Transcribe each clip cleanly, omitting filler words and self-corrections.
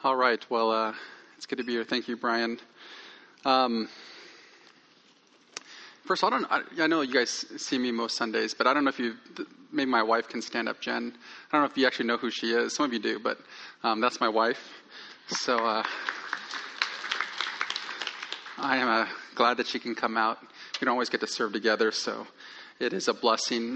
All right. Well, it's good to be here. Thank you, Brian. First of all, I know you guys see me most Sundays, but I don't know if maybe my wife can stand up, Jen. I don't know if you actually know who she is. Some of you do, but that's my wife. So I am glad that she can come out. We don't always get to serve together, so it is a blessing.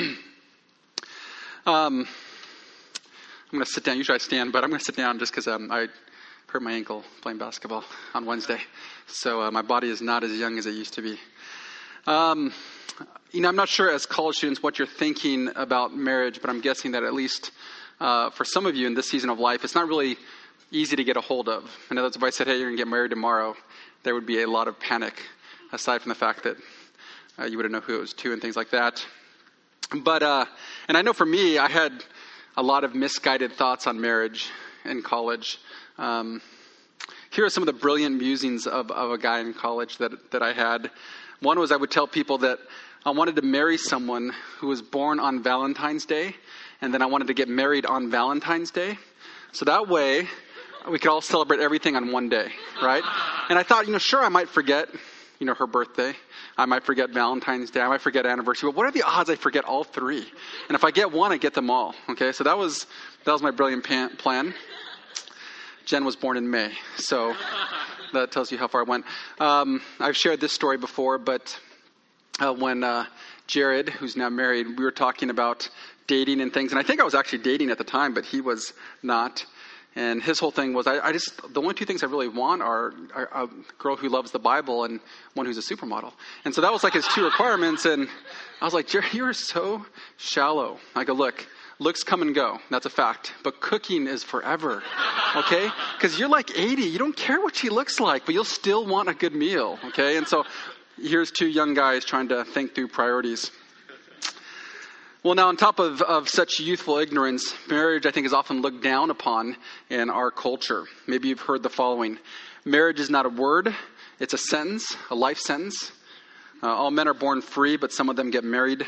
I'm going to sit down. Usually I stand, but I'm going to sit down just because I hurt my ankle playing basketball on Wednesday. So my body is not as young as it used to be. I'm not sure as college students what you're thinking about marriage, but I'm guessing that at least for some of you in this season of life, it's not really easy to get a hold of. In other words, if I said, hey, you're going to get married tomorrow, there would be a lot of panic, aside from the fact that you wouldn't know who it was to and things like that. But, and I know for me, I had a lot of misguided thoughts on marriage in college. Here are some of the brilliant musings of a guy in college that I had. One was I would tell people that I wanted to marry someone who was born on Valentine's Day, and then I wanted to get married on Valentine's Day. So that way, we could all celebrate everything on one day, right? And I thought, sure, I might forget, her birthday. I might forget Valentine's Day. I might forget anniversary. But what are the odds I forget all three? And if I get one, I get them all. Okay, so that was my brilliant plan. Jen was born in May, so that tells you how far I went. I've shared this story before, but when Jared, who's now married, we were talking about dating and things, and I think I was actually dating at the time, but he was not. And his whole thing was, the only two things I really want are a girl who loves the Bible and one who's a supermodel. And so that was like his two requirements. And I was like, Jared, you're so shallow. I go, look, looks come and go. That's a fact. But cooking is forever. Okay? Because you're like 80. You don't care what she looks like, but you'll still want a good meal. Okay? And so here's two young guys trying to think through priorities. Well, now, on top of such youthful ignorance, marriage, I think, is often looked down upon in our culture. Maybe you've heard the following. Marriage is not a word. It's a sentence, a life sentence. All men are born free, but some of them get married.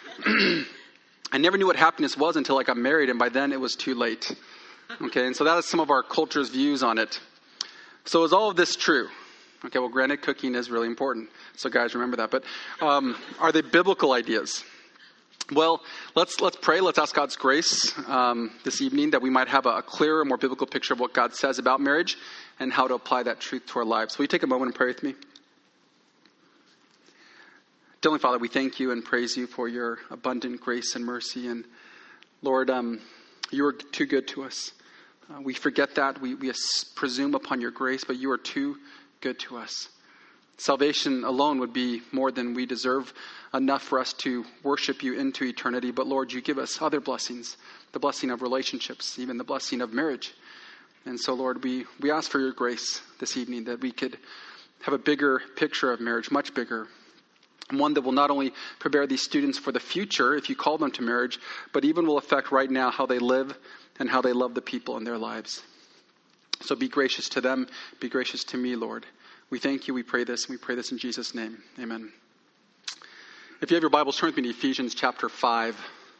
I never knew what happiness was until I got married, and by then it was too late. Okay, and so that is some of our culture's views on it. So is all of this true? Okay, well, granted, cooking is really important. So guys, remember that. But are they biblical ideas? Well, let's pray. Let's ask God's grace this evening that we might have a clearer, more biblical picture of what God says about marriage and how to apply that truth to our lives. Will you take a moment and pray with me? Heavenly Father, we thank you and praise you for your abundant grace and mercy. And Lord, you are too good to us. We forget that. We presume upon your grace, but you are too good to us. Salvation alone would be more than we deserve, enough for us to worship you into eternity. But Lord, you give us other blessings, the blessing of relationships, even the blessing of marriage. And so, Lord, we ask for your grace this evening that we could have a bigger picture of marriage, much bigger. One that will not only prepare these students for the future, if you call them to marriage, but even will affect right now how they live and how they love the people in their lives. So be gracious to them. Be gracious to me, Lord. We thank you. We pray this. We pray this in Jesus' name. Amen. If you have your Bibles, turn with me to Ephesians chapter 5.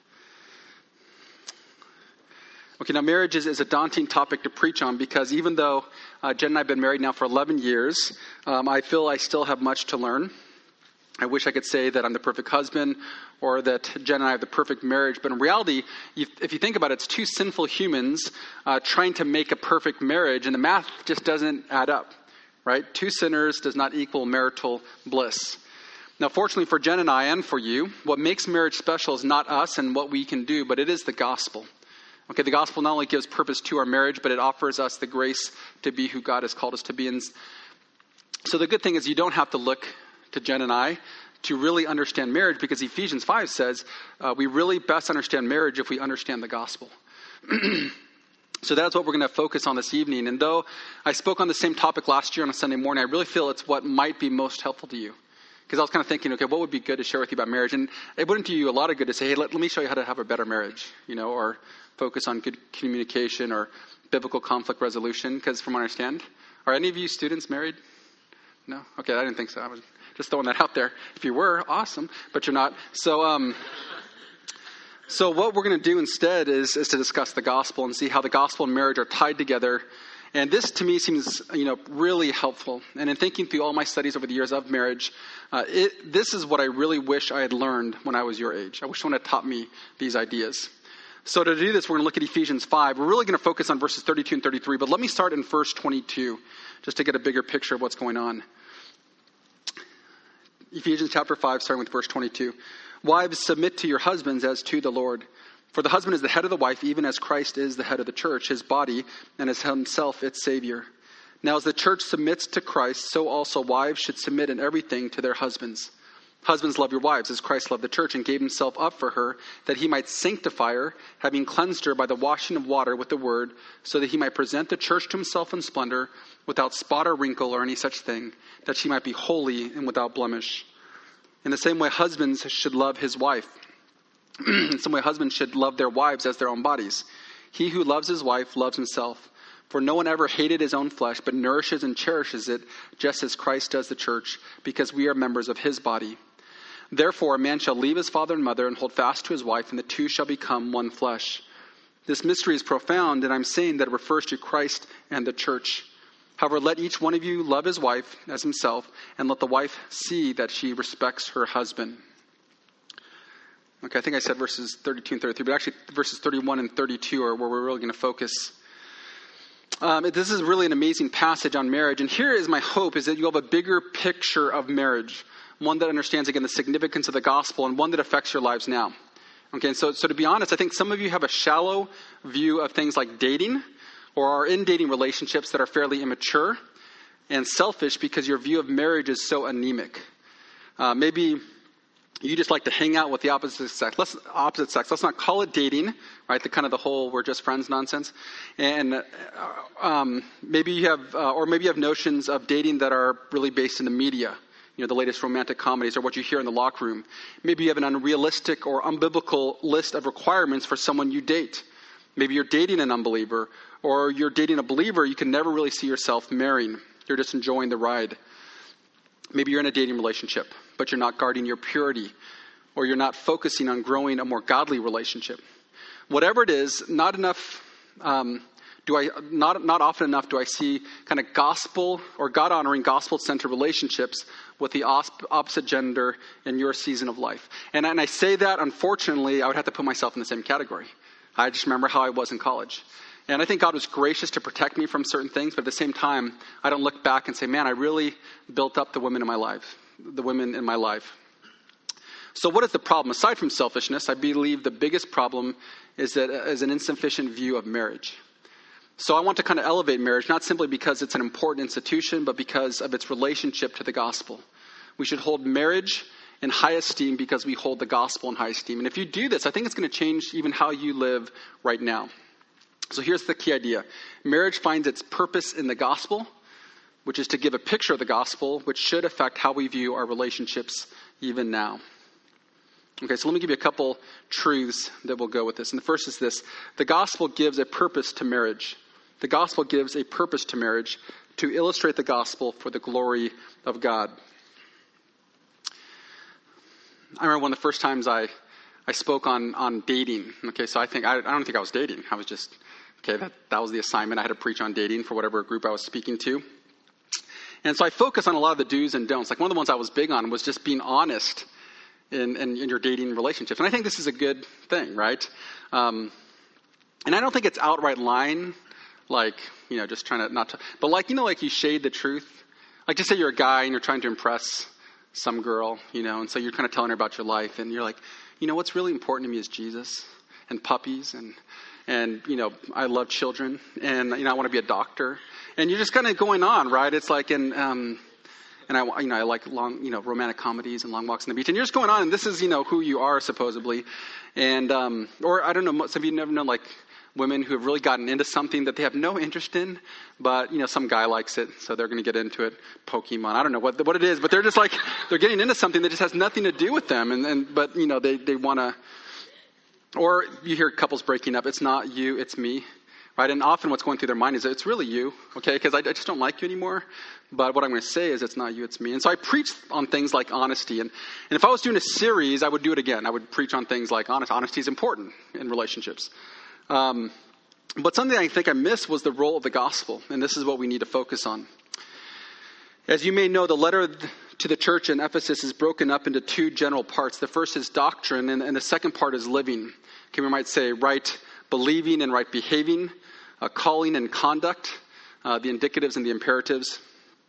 Okay, now marriage is a daunting topic to preach on because even though Jen and I have been married now for 11 years, I feel I still have much to learn. I wish I could say that I'm the perfect husband or that Jen and I have the perfect marriage. But in reality, if you think about it, it's two sinful humans trying to make a perfect marriage, and the math just doesn't add up. Right? Two sinners does not equal marital bliss. Now, fortunately for Jen and I and for you, what makes marriage special is not us and what we can do, but it is the gospel. Okay, the gospel not only gives purpose to our marriage, but it offers us the grace to be who God has called us to be. And so the good thing is you don't have to look to Jen and I to really understand marriage, because Ephesians 5 says we really best understand marriage if we understand the gospel. So that's what we're going to focus on this evening. And though I spoke on the same topic last year on a Sunday morning, I really feel it's what might be most helpful to you. Because I was kind of thinking, okay, what would be good to share with you about marriage? And it wouldn't do you a lot of good to say, hey, let me show you how to have a better marriage, or focus on good communication or biblical conflict resolution. Because from what I understand, are any of you students married? No? Okay, I didn't think so. I was just throwing that out there. If you were, awesome, but you're not. So what we're going to do instead is to discuss the gospel and see how the gospel and marriage are tied together And this to me seems, really helpful. And in thinking through all my studies over the years of marriage, this is what I really wish I had learned when I was your age. I wish someone had taught me these ideas. So to do this, we're going to look at Ephesians 5. We're really going to focus on verses 32 and 33, but let me start in verse 22 just to get a bigger picture of what's going on. Ephesians chapter 5, starting with verse 22. Wives, submit to your husbands as to the Lord. For the husband is the head of the wife, even as Christ is the head of the church, his body, and as himself its Savior. Now as the church submits to Christ, so also wives should submit in everything to their husbands. Husbands, love your wives as Christ loved the church and gave himself up for her, that he might sanctify her, having cleansed her by the washing of water with the word, so that he might present the church to himself in splendor, without spot or wrinkle or any such thing, that she might be holy and without blemish. In the same way, husbands should love his wife. In some way, husbands should love their wives as their own bodies. He who loves his wife loves himself. For no one ever hated his own flesh, but nourishes and cherishes it, just as Christ does the church, because we are members of his body. Therefore, a man shall leave his father and mother and hold fast to his wife, and the two shall become one flesh. This mystery is profound, and I'm saying that it refers to Christ and the church. However, let each one of you love his wife as himself, and let the wife see that she respects her husband. Okay, I think I said verses 32 and 33, but actually verses 31 and 32 are where we're really going to focus. This is really an amazing passage on marriage, and here is my hope, is that you have a bigger picture of marriage. One that understands, again, the significance of the gospel, and one that affects your lives now. Okay, so to be honest, I think some of you have a shallow view of things like dating, or are in dating relationships that are fairly immature and selfish because your view of marriage is so anemic. Maybe you just like to hang out with the opposite sex. Let's not call it dating, right? The whole we're just friends nonsense. And maybe you have notions of dating that are really based in the media. The latest romantic comedies or what you hear in the locker room. Maybe you have an unrealistic or unbiblical list of requirements for someone you date. Maybe you're dating an unbeliever, or you're dating a believer you can never really see yourself marrying. You're just enjoying the ride. Maybe you're in a dating relationship, but you're not guarding your purity, or you're not focusing on growing a more godly relationship. Whatever it is, not often enough do I see kind of gospel or God-honoring, gospel-centered relationships with the opposite gender in your season of life. And I say that, unfortunately, I would have to put myself in the same category. I just remember how I was in college. And I think God was gracious to protect me from certain things, but at the same time, I don't look back and say, man, I really built up the women in my life. So what is the problem? Aside from selfishness, I believe the biggest problem is an insufficient view of marriage. So I want to kind of elevate marriage, not simply because it's an important institution, but because of its relationship to the gospel. We should hold marriage in high esteem because we hold the gospel in high esteem. And if you do this, I think it's going to change even how you live right now. So here's the key idea. Marriage finds its purpose in the gospel, which is to give a picture of the gospel, which should affect how we view our relationships even now. Okay, so let me give you a couple truths that will go with this. And the first is this. The gospel gives a purpose to marriage. The gospel gives a purpose to marriage to illustrate the gospel for the glory of God. I remember one of the first times I spoke on dating. Okay, so I don't think I was dating. I was just, that was the assignment. I had to preach on dating for whatever group I was speaking to. And so I focused on a lot of the do's and don'ts. Like one of the ones I was big on was just being honest in your dating relationships. And I think this is a good thing, right? And I don't think it's outright lying, just trying to not to, but like you shade the truth. Like just say you're a guy and you're trying to impress some girl, and so you're kind of telling her about your life and you're like, what's really important to me is Jesus and puppies and I love children and, I want to be a doctor. And you're just kind of going on, right? It's like and I like long, romantic comedies and long walks on the beach. And you're just going on, and this is, who you are supposedly. And, or I don't know, some of you never know, women who have really gotten into something that they have no interest in, but, some guy likes it, so they're going to get into it. Pokemon, I don't know what it is, but they're just they're getting into something that just has nothing to do with them. But they want to, or you hear couples breaking up, it's not you, it's me. Right, and often what's going through their mind is that it's really you, okay, because I just don't like you anymore. But what I'm going to say is it's not you, it's me. And so I preach on things like honesty. And if I was doing a series, I would do it again. I would preach on things like honesty is important in relationships. But something I think I missed was the role of the gospel, and this is what we need to focus on. As you may know, the letter to the church in Ephesus is broken up into two general parts. The first is doctrine, and the second part is living. Okay, we might say right believing and right behaving, calling and conduct, the indicatives and the imperatives.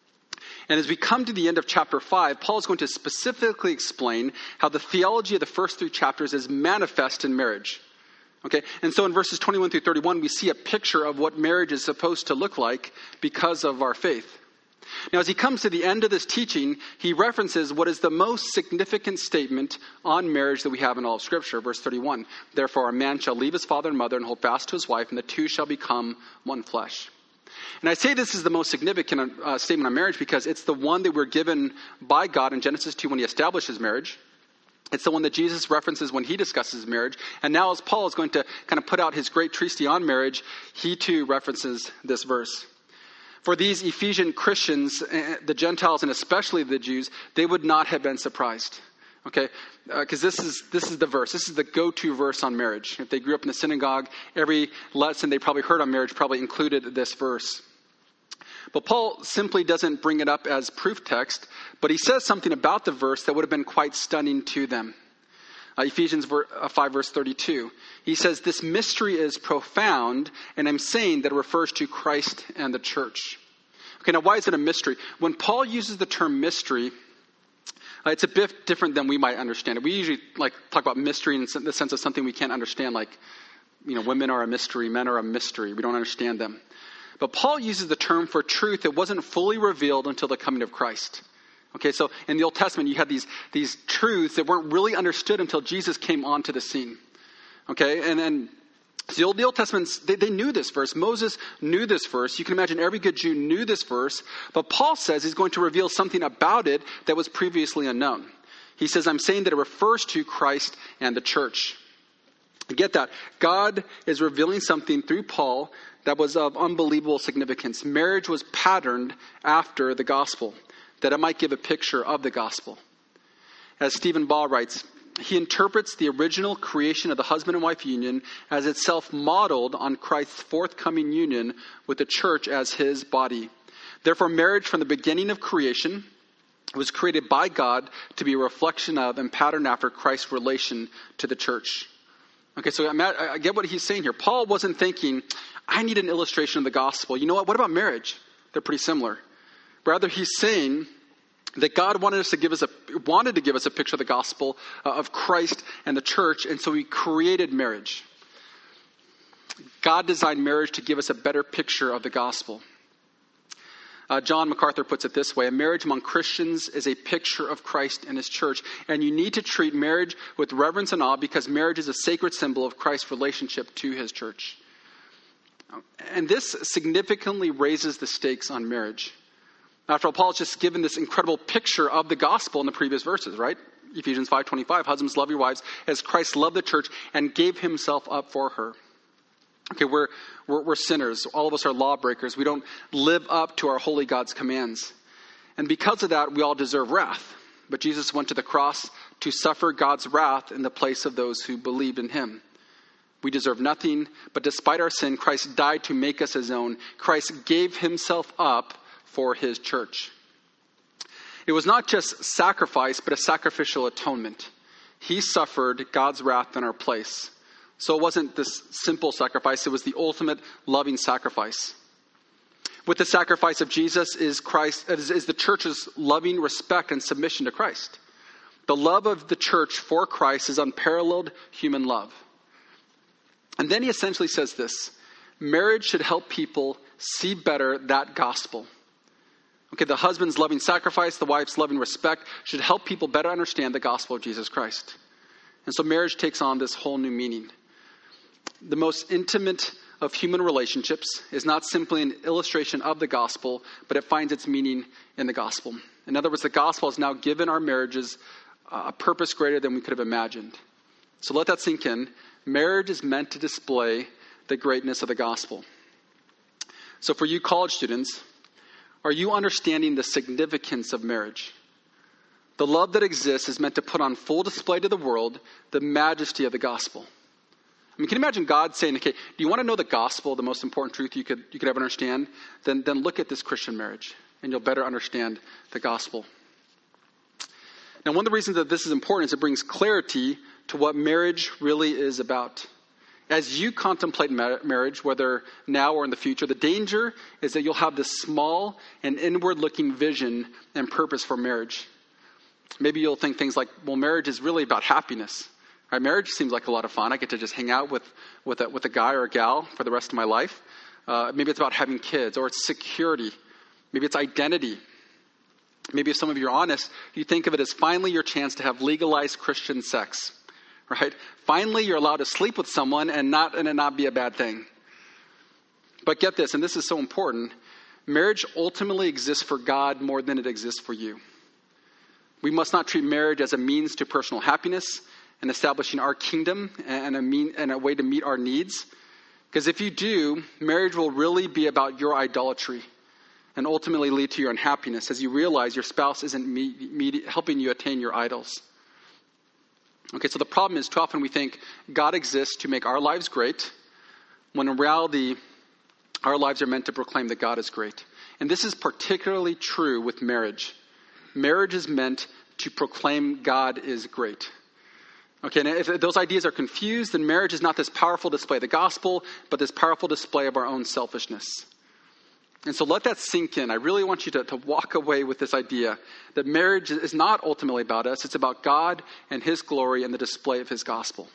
And as we come to the end of chapter 5, Paul is going to specifically explain how the theology of the first 3 chapters is manifest in marriage. Okay, and so in verses 21 through 31, we see a picture of what marriage is supposed to look like because of our faith. Now, as he comes to the end of this teaching, he references what is the most significant statement on marriage that we have in all of Scripture. Verse 31, therefore a man shall leave his father and mother and hold fast to his wife, and the two shall become one flesh. And I say this is the most significant statement on marriage because it's the one that we're given by God in Genesis 2 when he establishes marriage. It's the one that Jesus references when he discusses marriage. And now as Paul is going to kind of put out his great treatise on marriage, he too references this verse. For these Ephesian Christians, the Gentiles and especially the Jews, they would not have been surprised. Okay, because this is the verse. This is the go-to verse on marriage. If they grew up in the synagogue, every lesson they probably heard on marriage probably included this verse. But Paul simply doesn't bring it up as proof text, but he says something about the verse that would have been quite stunning to them. Ephesians 5 verse 32. He says, this mystery is profound, and I'm saying that it refers to Christ and the church. Okay, now why is it a mystery? When Paul uses the term mystery, it's a bit different than we might understand it. We usually talk about mystery in the sense of something we can't understand, like, women are a mystery, men are a mystery. We don't understand them. But Paul uses the term for truth that wasn't fully revealed until the coming of Christ. Okay, so in the Old Testament, you had these truths that weren't really understood until Jesus came onto the scene. Okay, and then so the Old Testament, they knew this verse. Moses knew this verse. You can imagine every good Jew knew this verse. But Paul says he's going to reveal something about it that was previously unknown. He says, I'm saying that it refers to Christ and the church. Get that. God is revealing something through Paul that was of unbelievable significance. Marriage was patterned after the gospel, that it might give a picture of the gospel. As Stephen Ball writes, he interprets the original creation of the husband and wife union as itself modeled on Christ's forthcoming union with the church as his body. Therefore, marriage from the beginning of creation was created by God to be a reflection of and patterned after Christ's relation to the church. Okay, so I get what he's saying here. Paul wasn't thinking, I need an illustration of the gospel. You know what? What about marriage? They're pretty similar. Rather, he's saying that God wanted to give us a picture of the gospel of Christ and the church, and so he created marriage. God designed marriage to give us a better picture of the gospel. John MacArthur puts it this way: a marriage among Christians is a picture of Christ and his church, and you need to treat marriage with reverence and awe because marriage is a sacred symbol of Christ's relationship to his church. And this significantly raises the stakes on marriage. After all, Paul's just given this incredible picture of the gospel in the previous verses, right? Ephesians 5:25, husbands, love your wives as Christ loved the church and gave himself up for her. Okay, we're sinners. All of us are lawbreakers. We don't live up to our holy God's commands. And because of that, we all deserve wrath. But Jesus went to the cross to suffer God's wrath in the place of those who believed in him. We deserve nothing, but despite our sin, Christ died to make us his own. Christ gave himself up for his church. It was not just sacrifice, but a sacrificial atonement. He suffered God's wrath in our place. So it wasn't this simple sacrifice, it was the ultimate loving sacrifice. With the sacrifice of Jesus is the church's loving respect and submission to Christ. The love of the church for Christ is unparalleled human love. And then he essentially says this: marriage should help people see better that gospel. Okay, the husband's loving sacrifice, the wife's loving respect should help people better understand the gospel of Jesus Christ. And so marriage takes on this whole new meaning. The most intimate of human relationships is not simply an illustration of the gospel, but it finds its meaning in the gospel. In other words, the gospel has now given our marriages a purpose greater than we could have imagined. So let that sink in. Marriage is meant to display the greatness of the gospel. So for you college students, are you understanding the significance of marriage? The love that exists is meant to put on full display to the world the majesty of the gospel. I mean, can you imagine God saying, okay, do you want to know the gospel, the most important truth you could ever understand? Then look at this Christian marriage, and you'll better understand the gospel. Now, one of the reasons that this is important is it brings clarity to what marriage really is about. As you contemplate marriage, whether now or in the future, the danger is that you'll have this small and inward-looking vision and purpose for marriage. Maybe you'll think things like, well, marriage is really about happiness. Right? Marriage seems like a lot of fun. I get to just hang out with a guy or a gal for the rest of my life. Maybe it's about having kids, or it's security. Maybe it's identity. Maybe if some of you are honest, you think of it as finally your chance to have legalized Christian sex. Right? Finally, you're allowed to sleep with someone and it not be a bad thing. But get this, and this is so important, marriage ultimately exists for God more than it exists for you. We must not treat marriage as a means to personal happiness and establishing our kingdom and a way to meet our needs. Because if you do, marriage will really be about your idolatry and ultimately lead to your unhappiness as you realize your spouse isn't helping you attain your idols. Okay, so the problem is too often we think God exists to make our lives great, when in reality, our lives are meant to proclaim that God is great. And this is particularly true with marriage. Marriage is meant to proclaim God is great. Okay, and if those ideas are confused, then marriage is not this powerful display of the gospel, but this powerful display of our own selfishness. And so let that sink in. I really want you to walk away with this idea that marriage is not ultimately about us. It's about God and His glory and the display of His gospel.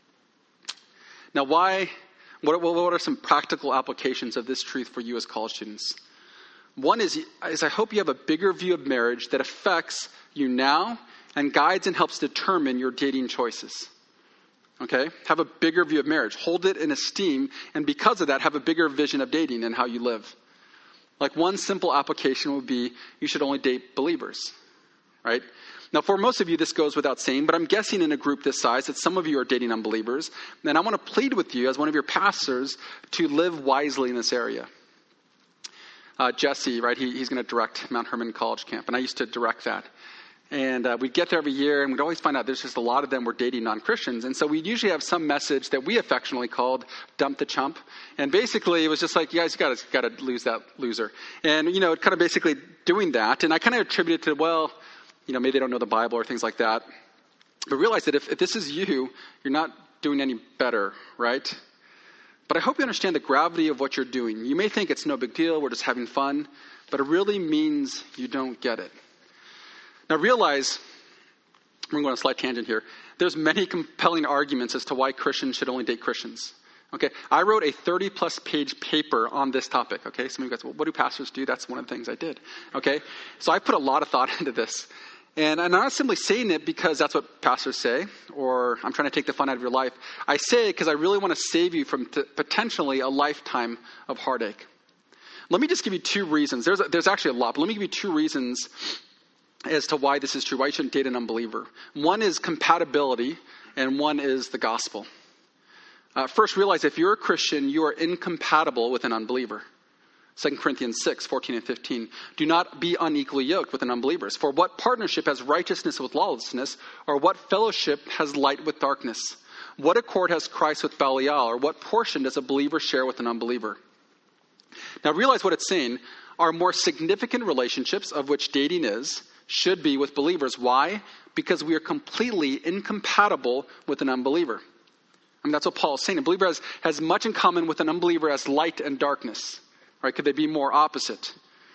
Now, what are some practical applications of this truth for you as college students? One is I hope you have a bigger view of marriage that affects you now and guides and helps determine your dating choices. Okay? Have a bigger view of marriage. Hold it in esteem, and because of that, have a bigger vision of dating and how you live. Like one simple application would be, you should only date believers, right? Now, for most of you, this goes without saying, but I'm guessing in a group this size that some of you are dating unbelievers. And I want to plead with you as one of your pastors to live wisely in this area. Jesse, right, he's going to direct Mount Hermon College Camp, and I used to direct that. And we'd get there every year, and we'd always find out there's just a lot of them were dating non-Christians. And so we'd usually have some message that we affectionately called Dump the Chump. And basically, it was just like, you guys got to lose that loser. And, kind of basically doing that. And I kind of attributed it to, well, maybe they don't know the Bible or things like that. But realize that if this is you, you're not doing any better, right? But I hope you understand the gravity of what you're doing. You may think it's no big deal, we're just having fun. But it really means you don't get it. Now realize, we're going on a slight tangent here, there's many compelling arguments as to why Christians should only date Christians. Okay, I wrote a 30-plus page paper on this topic. Okay, some of you guys, well, what do pastors do? That's one of the things I did. Okay, so I put a lot of thought into this. And I'm not simply saying it because that's what pastors say, or I'm trying to take the fun out of your life. I say it because I really want to save you from potentially a lifetime of heartache. Let me just give you two reasons. There's actually a lot, but let me give you two reasons as to why this is true, why you shouldn't date an unbeliever. One is compatibility, and one is the gospel. First, realize if you're a Christian, you are incompatible with an unbeliever. 2 Corinthians 6, 14 and 15. Do not be unequally yoked with an unbeliever. For what partnership has righteousness with lawlessness, or what fellowship has light with darkness? What accord has Christ with Belial, or what portion does a believer share with an unbeliever? Now realize what it's saying. Our more significant relationships, of which dating is, should be with believers. Why? Because we are completely incompatible with an unbeliever. I mean, that's what Paul is saying. A believer has much in common with an unbeliever as light and darkness. Right? Could they be more opposite?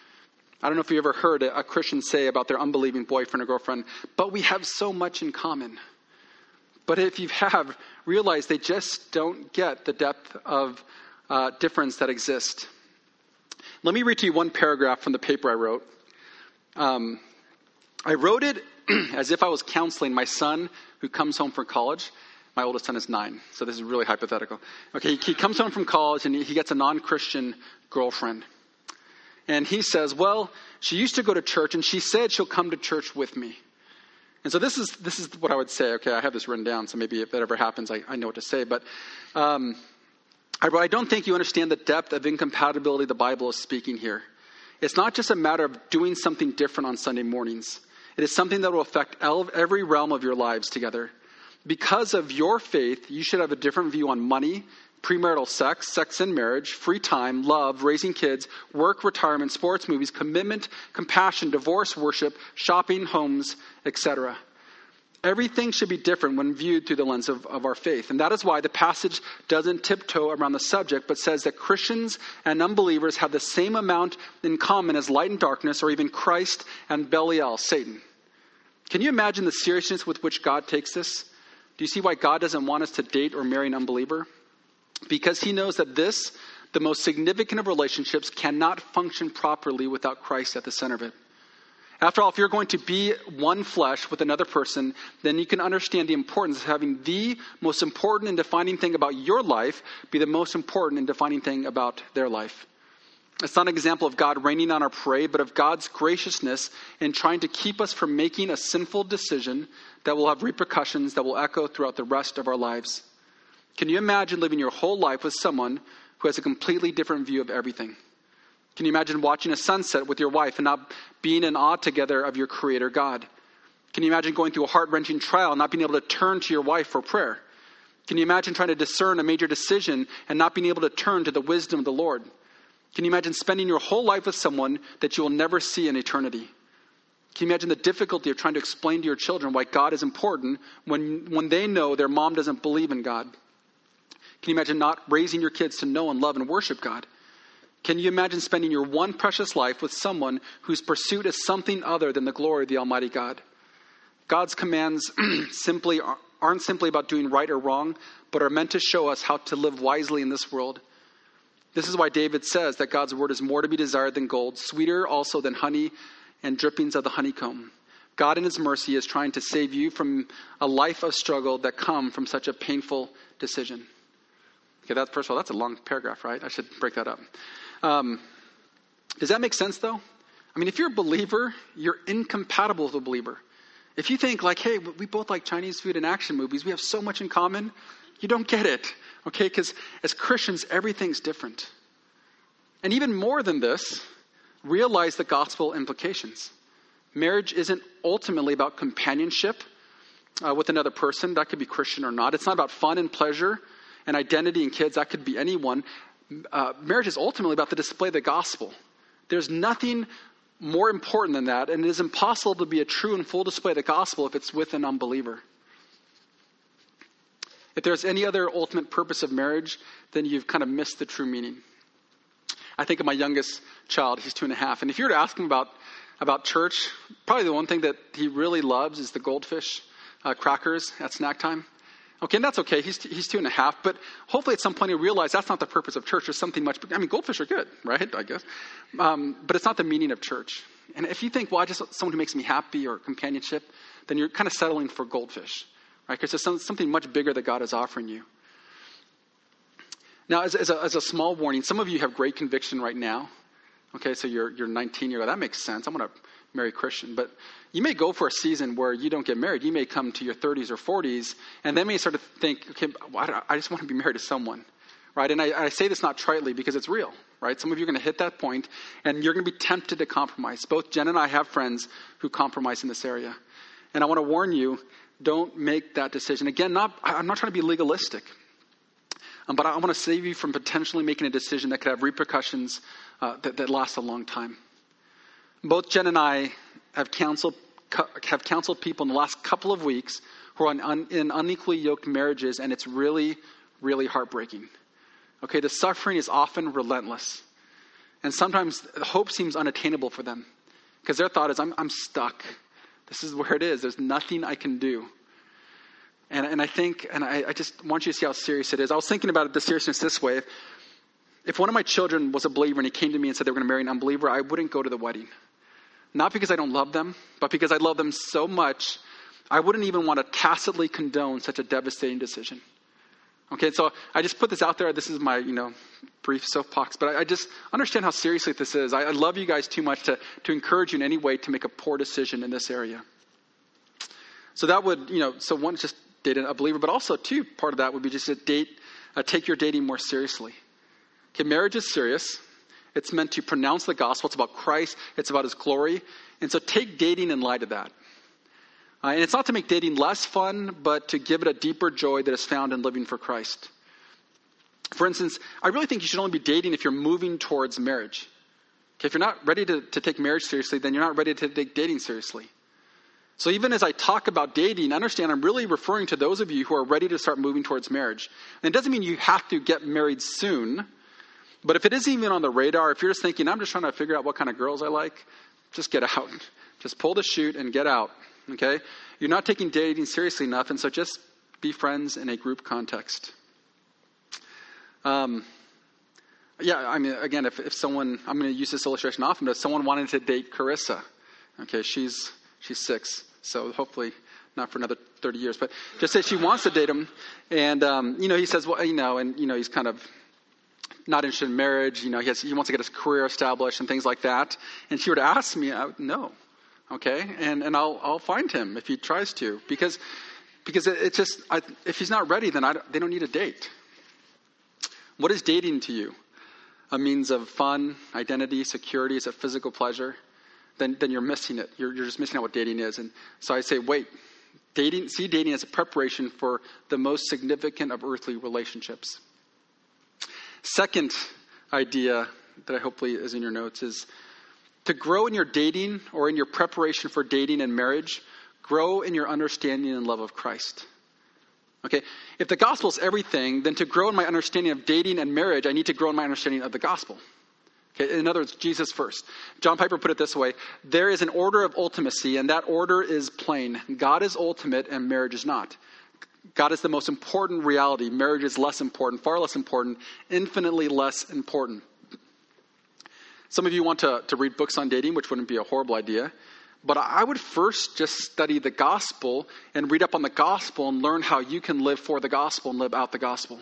I don't know if you ever heard a Christian say about their unbelieving boyfriend or girlfriend, but we have so much in common. But if you have, realize they just don't get the depth of difference that exists. Let me read to you one paragraph from the paper I wrote. I wrote it as if I was counseling my son who comes home from college. My oldest son is 9, so this is really hypothetical. Okay, he comes home from college and he gets a non-Christian girlfriend. And he says, well, she used to go to church and she said she'll come to church with me. And so this is what I would say. Okay, I have this written down, so maybe if that ever happens, I know what to say. But I don't think you understand the depth of incompatibility the Bible is speaking here. It's not just a matter of doing something different on Sunday mornings. It is something that will affect every realm of your lives together. Because of your faith, you should have a different view on money, premarital sex, sex in marriage, free time, love, raising kids, work, retirement, sports, movies, commitment, compassion, divorce, worship, shopping, homes, etc. Everything should be different when viewed through the lens of our faith. And that is why the passage doesn't tiptoe around the subject, but says that Christians and unbelievers have the same amount in common as light and darkness, or even Christ and Belial, Satan. Can you imagine the seriousness with which God takes this? Do you see why God doesn't want us to date or marry an unbeliever? Because he knows that this, the most significant of relationships, cannot function properly without Christ at the center of it. After all, if you're going to be one flesh with another person, then you can understand the importance of having the most important and defining thing about your life be the most important and defining thing about their life. It's not an example of God raining on our parade, but of God's graciousness in trying to keep us from making a sinful decision that will have repercussions that will echo throughout the rest of our lives. Can you imagine living your whole life with someone who has a completely different view of everything? Can you imagine watching a sunset with your wife and not being in awe together of your Creator God? Can you imagine going through a heart-wrenching trial and not being able to turn to your wife for prayer? Can you imagine trying to discern a major decision and not being able to turn to the wisdom of the Lord? Can you imagine spending your whole life with someone that you will never see in eternity? Can you imagine the difficulty of trying to explain to your children why God is important when they know their mom doesn't believe in God? Can you imagine not raising your kids to know and love and worship God? Can you imagine spending your one precious life with someone whose pursuit is something other than the glory of the Almighty God? God's commands aren't simply about doing right or wrong, but are meant to show us how to live wisely in this world. This is why David says that God's word is more to be desired than gold, sweeter also than honey and drippings of the honeycomb. God in his mercy is trying to save you from a life of struggle that come from such a painful decision. Okay, first of all, that's a long paragraph, right? I should break that up. Does that make sense, though? I mean, if you're a believer, you're incompatible with a believer. If you think like, hey, we both like Chinese food and action movies, we have so much in common, you don't get it, okay? Because as Christians, everything's different. And even more than this, realize the gospel implications. Marriage isn't ultimately about companionship with another person. That could be Christian or not. It's not about fun and pleasure and identity and kids. That could be anyone. Marriage is ultimately about the display of the gospel. There's nothing more important than that, and it is impossible to be a true and full display of the gospel if it's with an unbeliever. If there's any other ultimate purpose of marriage, then you've kind of missed the true meaning. I think of my youngest child, he's 2.5, and if you were to ask him about church, probably the one thing that he really loves is the goldfish crackers at snack time. Okay, and that's okay. He's 2.5, but hopefully at some point he'll realize that's not the purpose of church. There's something much bigger. I mean, goldfish are good, right? I guess. But it's not the meaning of church. And if you think, well, I just want someone who makes me happy or companionship, then you're kind of settling for goldfish, right? Because there's something much bigger that God is offering you. Now, as a small warning, some of you have great conviction right now. Okay, so you're 19, you're like, that makes sense. I'm going to marry a Christian. But you may go for a season where you don't get married. You may come to your 30s or 40s, and then may start to think, okay, I just want to be married to someone, right? And I say this not tritely because it's real, right? Some of you are going to hit that point, and you're going to be tempted to compromise. Both Jen and I have friends who compromise in this area. And I want to warn you, don't make that decision. Again, I'm not trying to be legalistic, but I want to save you from potentially making a decision that could have repercussions that last a long time. Both Jen and I have counseled people in the last couple of weeks who are in unequally yoked marriages, and it's really, really heartbreaking. Okay, the suffering is often relentless. And sometimes hope seems unattainable for them because their thought is, I'm stuck. This is where it is. There's nothing I can do. And I think, and I just want you to see how serious it is. I was thinking about the seriousness this way. If one of my children was a believer and he came to me and said they were going to marry an unbeliever, I wouldn't go to the wedding. Not because I don't love them, but because I love them so much, I wouldn't even want to tacitly condone such a devastating decision. Okay, so I just put this out there. This is my, brief soapbox, but I just understand how seriously this is. I love you guys too much to encourage you in any way to make a poor decision in this area. So that would, so one, just date a believer, but also two, part of that would be just to take your dating more seriously. Okay, marriage is serious. It's meant to pronounce the gospel. It's about Christ. It's about his glory. And so take dating in light of that. And it's not to make dating less fun, but to give it a deeper joy that is found in living for Christ. For instance, I really think you should only be dating if you're moving towards marriage. Okay, if you're not ready to take marriage seriously, then you're not ready to take dating seriously. So even as I talk about dating, understand I'm really referring to those of you who are ready to start moving towards marriage. And it doesn't mean you have to get married soon. But if it isn't even on the radar, if you're just thinking, I'm just trying to figure out what kind of girls I like, just get out. Just pull the chute and get out. Okay? You're not taking dating seriously enough, and so just be friends in a group context. Again, if someone, I'm going to use this illustration often, but if someone wanted to date Carissa, okay, she's 6, so hopefully not for another 30 years, but just say she wants to date him, and, he says, well, he's kind of not interested in marriage, he wants to get his career established and things like that, and she were to ask me, I would, no, okay, and I'll find him if he tries to, because it's just, if he's not ready, then they don't need a date. What is dating to you? A means of fun, identity, security? Is it physical pleasure? Then you're missing it. You're just missing out what dating is. And so I say, wait, see dating as a preparation for the most significant of earthly relationships. Second idea that I hopefully is in your notes is to grow in your dating or in your preparation for dating and marriage, grow in your understanding and love of Christ. Okay, if the gospel is everything, then to grow in my understanding of dating and marriage, I need to grow in my understanding of the gospel. Okay, in other words, Jesus first. John Piper put it this way: there is an order of ultimacy, and that order is plain. God is ultimate, and marriage is not. God is the most important reality. Marriage is less important, far less important, infinitely less important. Some of you want to read books on dating, which wouldn't be a horrible idea. But I would first just study the gospel and read up on the gospel and learn how you can live for the gospel and live out the gospel.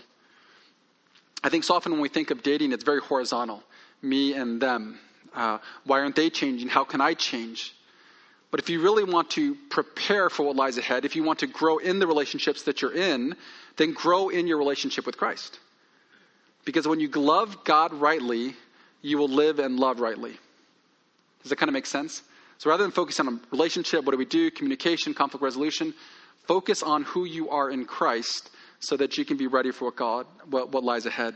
I think so often when we think of dating, it's very horizontal. Me and them. Why aren't they changing? How can I change? But if you really want to prepare for what lies ahead, if you want to grow in the relationships that you're in, then grow in your relationship with Christ. Because when you love God rightly, you will live and love rightly. Does that kind of make sense? So rather than focus on a relationship, what do we do? Communication, conflict resolution. Focus on who you are in Christ so that you can be ready for what lies ahead.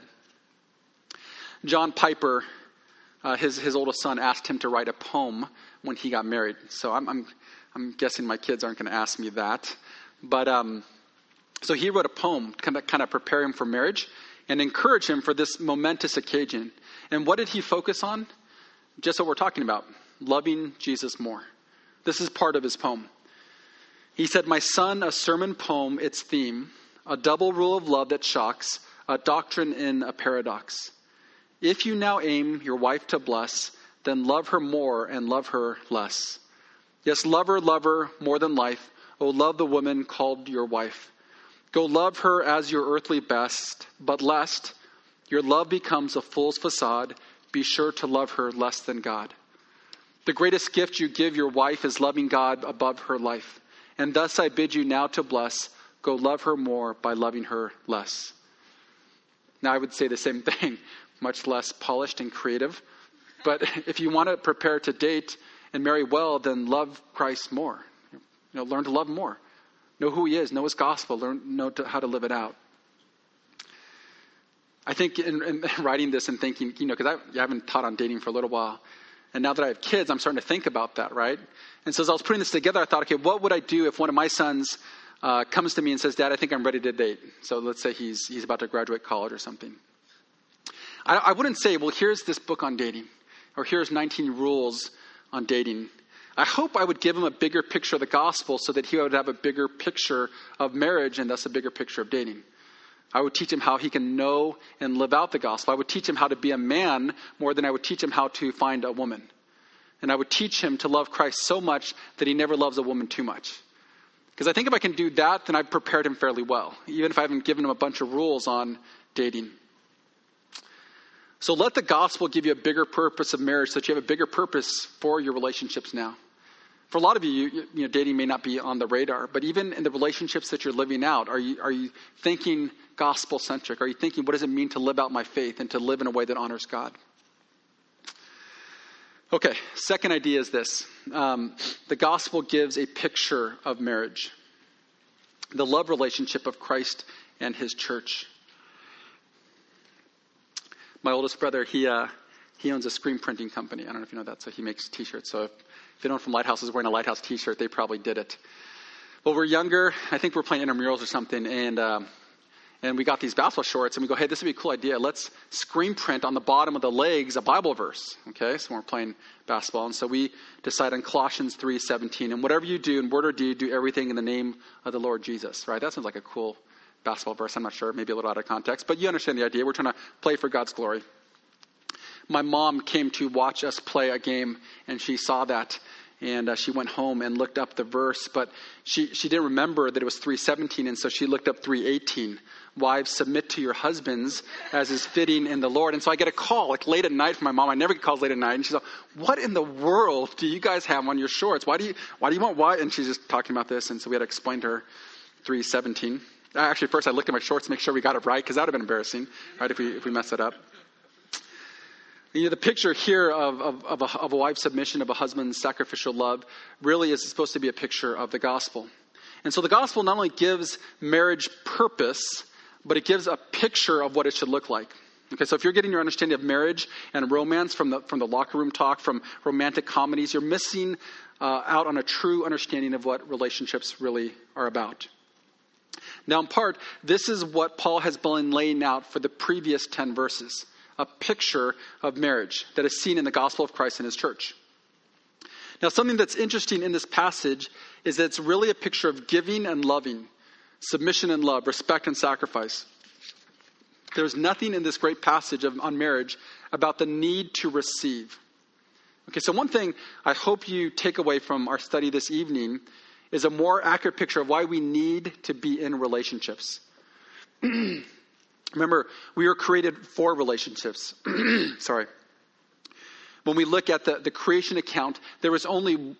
John Piper, his oldest son, asked him to write a poem when he got married. So I'm guessing my kids aren't going to ask me that. But so he wrote a poem kind of prepare him for marriage and encourage him for this momentous occasion. And what did he focus on? Just what we're talking about. Loving Jesus more. This is part of his poem. He said, my son, a sermon poem, its theme, a double rule of love that shocks, a doctrine in a paradox. If you now aim your wife to bless, then love her more and love her less. Yes, love her more than life. Oh, love the woman called your wife. Go love her as your earthly best, but lest your love becomes a fool's facade, be sure to love her less than God. The greatest gift you give your wife is loving God above her life. And thus I bid you now to bless, go love her more by loving her less. Now I would say the same thing, much less polished and creative. But if you want to prepare to date and marry well, then love Christ more. Learn to love more. Know who he is, know his gospel, know how to live it out. I think in writing this and thinking, because I haven't taught on dating for a little while. And now that I have kids, I'm starting to think about that, right? And so as I was putting this together, I thought, okay, what would I do if one of my sons comes to me and says, Dad, I think I'm ready to date. So let's say he's about to graduate college or something. I wouldn't say, well, here's this book on dating. Or here's 19 rules on dating. I hope I would give him a bigger picture of the gospel so that he would have a bigger picture of marriage and thus a bigger picture of dating. I would teach him how he can know and live out the gospel. I would teach him how to be a man more than I would teach him how to find a woman. And I would teach him to love Christ so much that he never loves a woman too much. Because I think if I can do that, then I've prepared him fairly well, even if I haven't given him a bunch of rules on dating. So let the gospel give you a bigger purpose of marriage so that you have a bigger purpose for your relationships now. For a lot of you, dating may not be on the radar, but even in the relationships that you're living out, are you thinking gospel-centric? Are you thinking, what does it mean to live out my faith and to live in a way that honors God? Okay, second idea is this. The gospel gives a picture of marriage, the love relationship of Christ and his church. My oldest brother, he owns a screen printing company. I don't know if you know that, so he makes T-shirts. So if anyone from Lighthouse is wearing a Lighthouse T-shirt, they probably did it. Well, we're younger. I think we're playing intramurals or something, and we got these basketball shorts, and we go, hey, this would be a cool idea. Let's screen print on the bottom of the legs a Bible verse, okay? So we're playing basketball, and so we decide on Colossians 3:17, and whatever you do in word or deed, do everything in the name of the Lord Jesus, right? That sounds like a cool basketball verse. I'm not sure, maybe a little out of context, but you understand the idea. We're trying to play for God's glory. My mom came to watch us play a game, and she saw that. And she went home and looked up the verse, but she didn't remember that it was 3:17, and so she looked up 3:18. Wives, submit to your husbands as is fitting in the Lord. And so I get a call like late at night from my mom. I never get calls late at night. And she's like, what in the world do you guys have on your shorts? Why do you want what? And she's just talking about this. And so we had to explain to her 3:17. Actually, first I looked at my shorts to make sure we got it right, because that would have been embarrassing, right, if we messed it up. You know, the picture here of a wife's submission, of a husband's sacrificial love, really is supposed to be a picture of the gospel. And so the gospel not only gives marriage purpose, but it gives a picture of what it should look like. Okay, so if you're getting your understanding of marriage and romance from the locker room talk, from romantic comedies, you're missing out on a true understanding of what relationships really are about. Now, in part, this is what Paul has been laying out for the previous 10 verses. A picture of marriage that is seen in the gospel of Christ and his church. Now, something that's interesting in this passage is that it's really a picture of giving and loving, submission and love, respect and sacrifice. There's nothing in this great passage on marriage about the need to receive. Okay, so one thing I hope you take away from our study this evening is a more accurate picture of why we need to be in relationships. Remember, we were created for relationships. Sorry. When we look at the creation account, there was only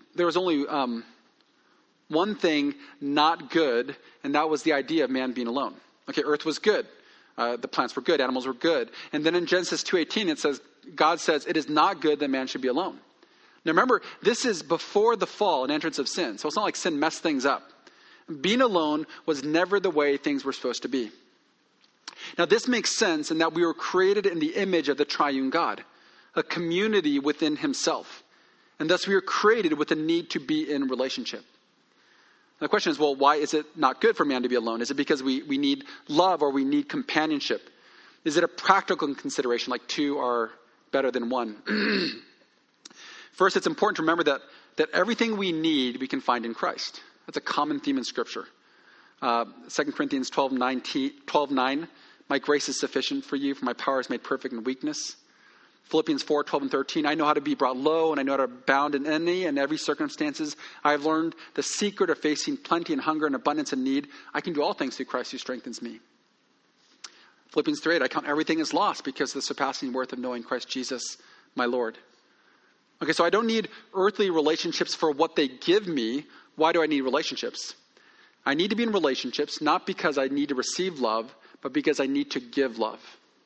one thing not good, and that was the idea of man being alone. Okay, earth was good. The plants were good. Animals were good. And then in Genesis 2:18, it says, God says, it is not good that man should be alone. Now remember, this is before the fall and entrance of sin. So it's not like sin messed things up. Being alone was never the way things were supposed to be. Now, this makes sense in that we were created in the image of the triune God, a community within himself. And thus we were created with a need to be in relationship. The question is, well, why is it not good for man to be alone? Is it because we need love or we need companionship? Is it a practical consideration, like two are better than one? First, it's important to remember that everything we need, we can find in Christ. That's a common theme in Scripture. 2 Corinthians 12:9, my grace is sufficient for you, for my power is made perfect in weakness. Philippians 4:12 and 13, I know how to be brought low, and I know how to abound in any and every circumstances. I have learned the secret of facing plenty and hunger and abundance and need. I can do all things through Christ who strengthens me. Philippians 3:8, I count everything as lost because of the surpassing worth of knowing Christ Jesus, my Lord. Okay, so I don't need earthly relationships for what they give me. Why do I need relationships? I need to be in relationships, not because I need to receive love, but because I need to give love.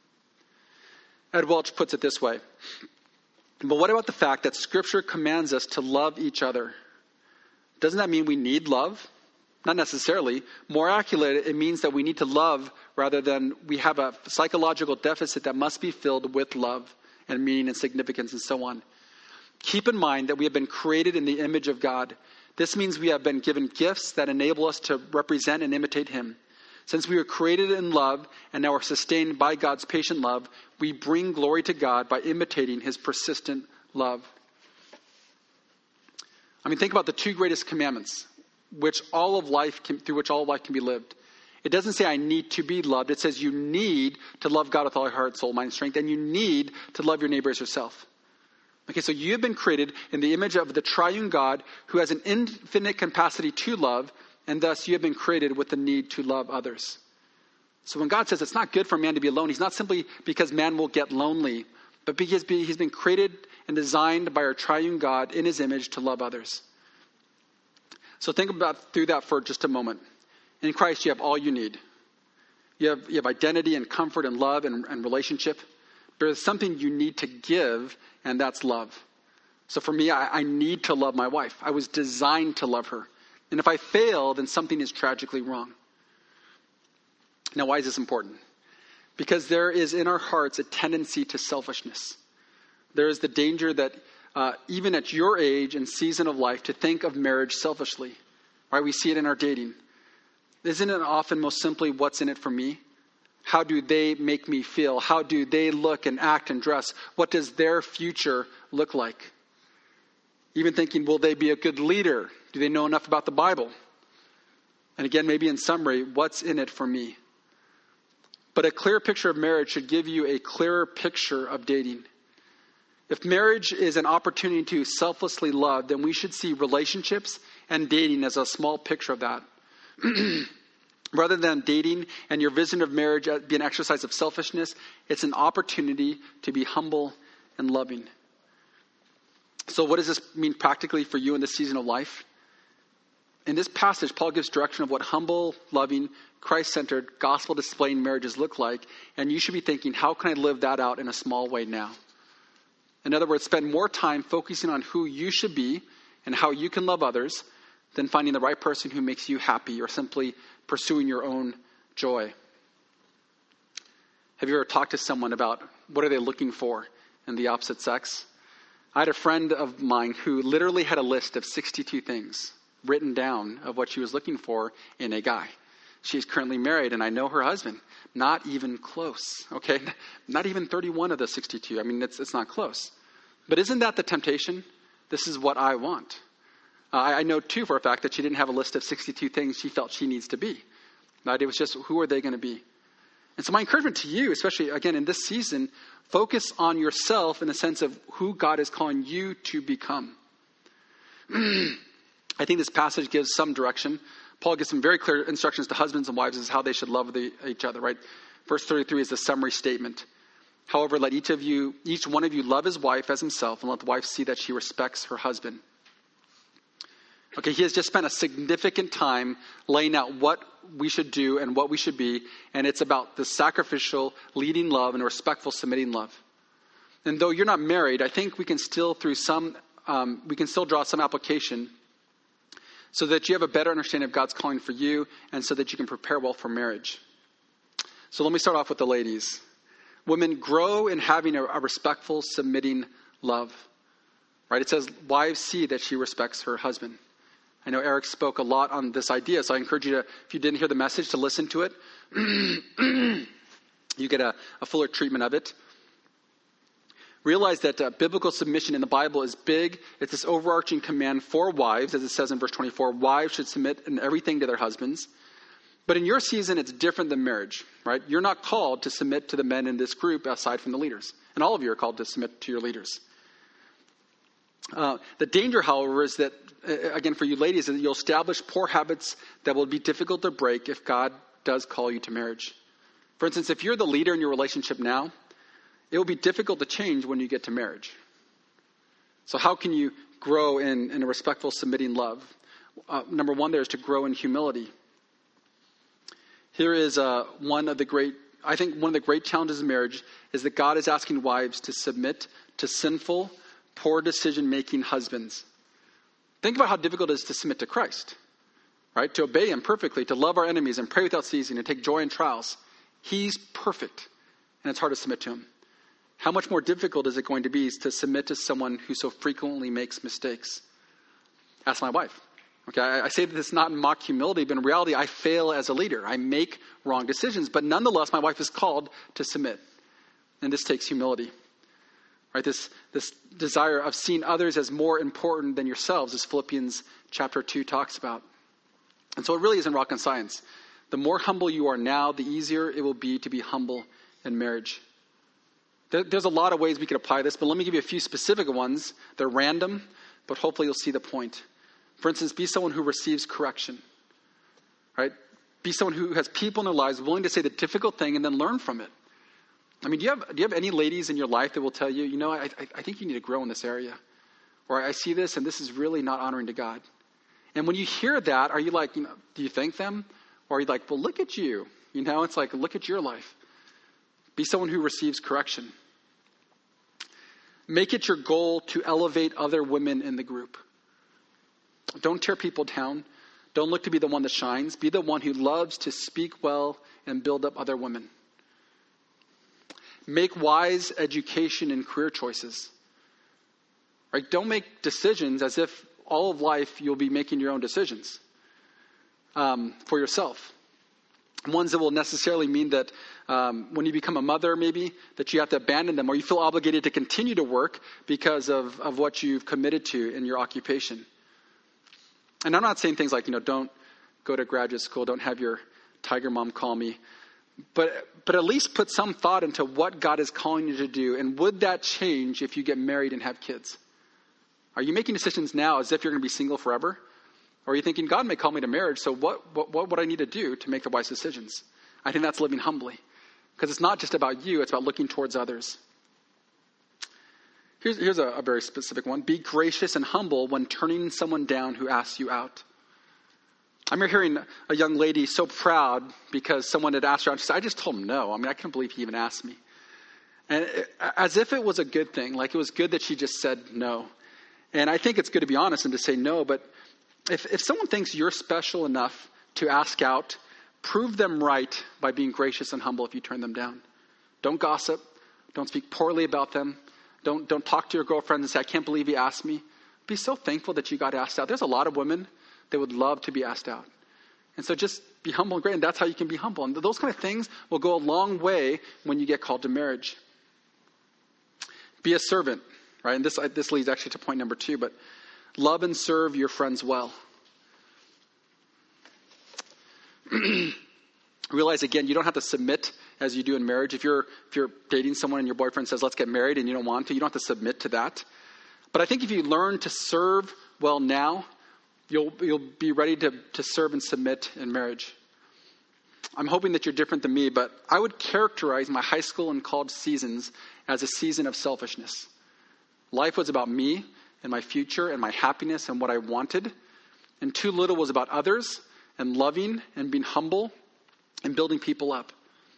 Ed Welch puts it this way. But what about the fact that Scripture commands us to love each other? Doesn't that mean we need love? Not necessarily. More accurately, it means that we need to love rather than we have a psychological deficit that must be filled with love and meaning and significance and so on. Keep in mind that we have been created in the image of God. This means we have been given gifts that enable us to represent and imitate him. Since we were created in love and now are sustained by God's patient love, we bring glory to God by imitating his persistent love. I mean, think about the two greatest commandments, through which all of life can be lived. It doesn't say I need to be loved. It says you need to love God with all your heart, soul, mind, and strength, and you need to love your neighbor as yourself. Okay, so you have been created in the image of the triune God who has an infinite capacity to love, and thus you have been created with the need to love others. So when God says it's not good for man to be alone, he's not simply because man will get lonely, but because he's been created and designed by our triune God in his image to love others. So think through that for just a moment. In Christ, you have all you need. You have identity and comfort and love and relationship. But there's something you need to give, and that's love. So for me, I need to love my wife. I was designed to love her. And if I fail, then something is tragically wrong. Now, why is this important? Because there is in our hearts a tendency to selfishness. There is the danger that even at your age and season of life, to think of marriage selfishly. Right? We see it in our dating. Isn't it often most simply what's in it for me? How do they make me feel? How do they look and act and dress? What does their future look like? Even thinking, will they be a good leader? Do they know enough about the Bible? And again, maybe in summary, what's in it for me? But a clear picture of marriage should give you a clearer picture of dating. If marriage is an opportunity to selflessly love, then we should see relationships and dating as a small picture of that. Rather than dating and your vision of marriage be an exercise of selfishness, it's an opportunity to be humble and loving. So what does this mean practically for you in this season of life? In this passage, Paul gives direction of what humble, loving, Christ-centered, gospel-displaying marriages look like. And you should be thinking, how can I live that out in a small way now? In other words, spend more time focusing on who you should be and how you can love others than finding the right person who makes you happy or simply pursuing your own joy. Have you ever talked to someone about what are they looking for in the opposite sex? I had a friend of mine who literally had a list of 62 things written down of what she was looking for in a guy. She's currently married, and I know her husband. Not even close, okay? Not even 31 of the 62. I mean, it's not close. But isn't that the temptation? This is what I want. I know, too, for a fact that she didn't have a list of 62 things she felt she needs to be. The idea was just, who are they going to be? And so my encouragement to you, especially, again, in this season, focus on yourself in the sense of who God is calling you to become. I think this passage gives some direction. Paul gives some very clear instructions to husbands and wives as how they should love each other, right? Verse 33 is the summary statement. However, let each one of you love his wife as himself, and let the wife see that she respects her husband. Okay, he has just spent a significant time laying out what we should do and what we should be, and it's about the sacrificial, leading love and respectful, submitting love. And though you're not married, I think we can still draw some application so that you have a better understanding of God's calling for you and so that you can prepare well for marriage. So let me start off with the ladies. Women, grow in having a respectful, submitting love. Right? It says, wives see that she respects her husband. I know Eric spoke a lot on this idea, so I encourage you to, if you didn't hear the message, to listen to it. You get a fuller treatment of it. Realize that biblical submission in the Bible is big. It's this overarching command for wives, as it says in verse 24. Wives should submit in everything to their husbands. But in your season, it's different than marriage, right? You're not called to submit to the men in this group aside from the leaders. And all of you are called to submit to your leaders. The danger, however, is that, again, for you ladies, is that you'll establish poor habits that will be difficult to break if God does call you to marriage. For instance, if you're the leader in your relationship now, it will be difficult to change when you get to marriage. So how can you grow in a respectful, submitting love? Number one there is to grow in humility. Here is one of the great challenges in marriage is that God is asking wives to submit to sinful, poor decision-making husbands. Think about how difficult it is to submit to Christ, right? To obey him perfectly, to love our enemies and pray without ceasing and take joy in trials. He's perfect, and it's hard to submit to him. How much more difficult is it going to be to submit to someone who so frequently makes mistakes? Ask my wife. Okay, I say this not in mock humility, but in reality, I fail as a leader. I make wrong decisions, but nonetheless, my wife is called to submit. And this takes humility. Right, this desire of seeing others as more important than yourselves, as Philippians chapter 2 talks about. And so it really isn't rocket science. The more humble you are now, the easier it will be to be humble in marriage. There's a lot of ways we could apply this, but let me give you a few specific ones. They're random, but hopefully you'll see the point. For instance, be someone who receives correction. Right? Be someone who has people in their lives willing to say the difficult thing and then learn from it. I mean, do you have any ladies in your life that will tell you, I think you need to grow in this area? Or I see this and this is really not honoring to God. And when you hear that, are you like, do you thank them? Or are you like, well, look at you. It's like, look at your life. Be someone who receives correction. Make it your goal to elevate other women in the group. Don't tear people down. Don't look to be the one that shines. Be the one who loves to speak well and build up other women. Make wise education and career choices. Right? Don't make decisions as if all of life you'll be making your own decisions for yourself. Ones that will necessarily mean that when you become a mother, maybe, that you have to abandon them, or you feel obligated to continue to work because of what you've committed to in your occupation. And I'm not saying things like, don't go to graduate school, don't have your tiger mom call me. But at least put some thought into what God is calling you to do. And would that change if you get married and have kids? Are you making decisions now as if you're going to be single forever? Or are you thinking, God may call me to marriage, so what would I need to do to make the wise decisions? I think that's living humbly. Because it's not just about you, it's about looking towards others. Here's a very specific one. Be gracious and humble when turning someone down who asks you out. I remember hearing a young lady so proud because someone had asked her out. She said, I just told him no. I can't believe he even asked me. And as if it was a good thing, like it was good that she just said no. And I think it's good to be honest and to say no, but if someone thinks you're special enough to ask out, prove them right by being gracious and humble if you turn them down. Don't gossip. Don't speak poorly about them. Don't talk to your girlfriends and say, I can't believe he asked me. Be so thankful that you got asked out. There's a lot of women that would love to be asked out. And so just be humble and great, and that's how you can be humble. And those kind of things will go a long way when you get called to marriage. Be a servant, right? And this leads actually to point number 2, but love and serve your friends well. Realize again, you don't have to submit as you do in marriage. If you're dating someone and your boyfriend says, let's get married, and you don't want to, you don't have to submit to that. But I think if you learn to serve well now, you'll be ready to serve and submit in marriage. I'm hoping that you're different than me, but I would characterize my high school and college seasons as a season of selfishness. Life was about me and my future and my happiness and what I wanted. And too little was about others and loving and being humble and building people up.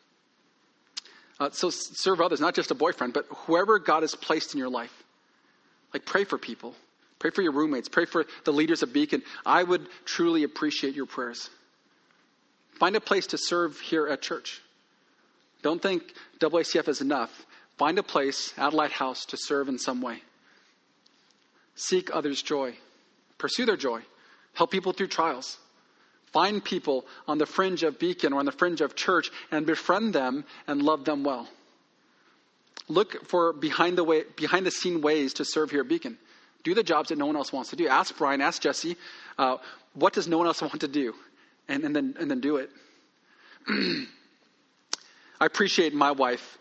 So serve others, not just a boyfriend, but whoever God has placed in your life. Like pray for people. Pray for your roommates. Pray for the leaders of Beacon. I would truly appreciate your prayers. Find a place to serve here at church. Don't think WACF is enough. Find a place at Lighthouse to serve in some way. Seek others' joy. Pursue their joy. Help people through trials. Find people on the fringe of Beacon or on the fringe of church and befriend them and love them well. Look for behind the scene ways to serve here at Beacon. Do the jobs that no one else wants to do. Ask Brian, ask Jesse, what does no one else want to do? And then do it. I appreciate my wife.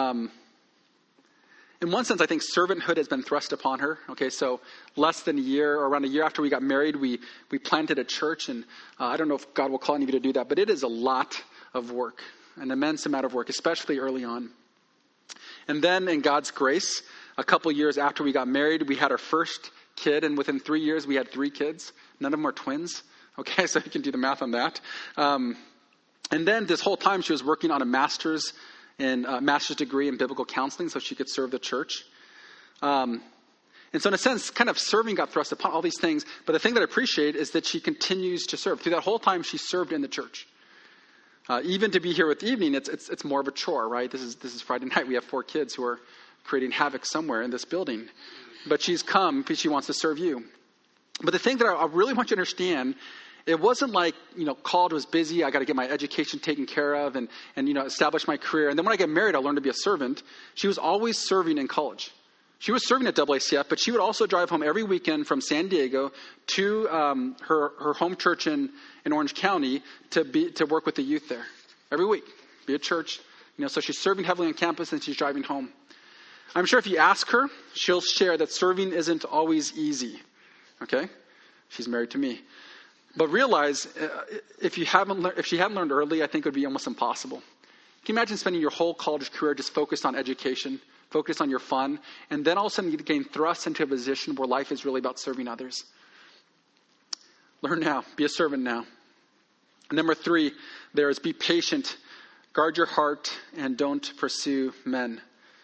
In one sense, I think servanthood has been thrust upon her. Okay, so less than a year, or around a year after we got married, we planted a church. And I don't know if God will call any of you to do that, but it is a lot of work, an immense amount of work, especially early on. And then in God's grace, a couple years after we got married, we had our first kid. And within 3 years, we had 3 kids. None of them are twins. Okay, so you can do the math on that. And then this whole time she was working on a master's degree in biblical counseling so she could serve the church. And so in a sense, kind of serving got thrust upon all these things. But the thing that I appreciate is that she continues to serve. Through that whole time, she served in the church. Even to be here with evening, it's more of a chore, right? This is Friday night. We have 4 kids who are creating havoc somewhere in this building. But she's come because she wants to serve you. But the thing that I really want you to understand, it wasn't like, college was busy. I got to get my education taken care of and establish my career. And then when I get married, I learned to be a servant. She was always serving in college. She was serving at WACF, but she would also drive home every weekend from San Diego to her home church in Orange County to work with the youth there every week, be at church. So she's serving heavily on campus and she's driving home. I'm sure if you ask her, she'll share that serving isn't always easy. Okay, she's married to me. But realize, if she hadn't learned early, I think it would be almost impossible. Can you imagine spending your whole college career just focused on education, focused on your fun, and then all of a sudden you gain thrust into a position where life is really about serving others? Learn now. Be a servant now. And number 3, there is be patient. Guard your heart and don't pursue men.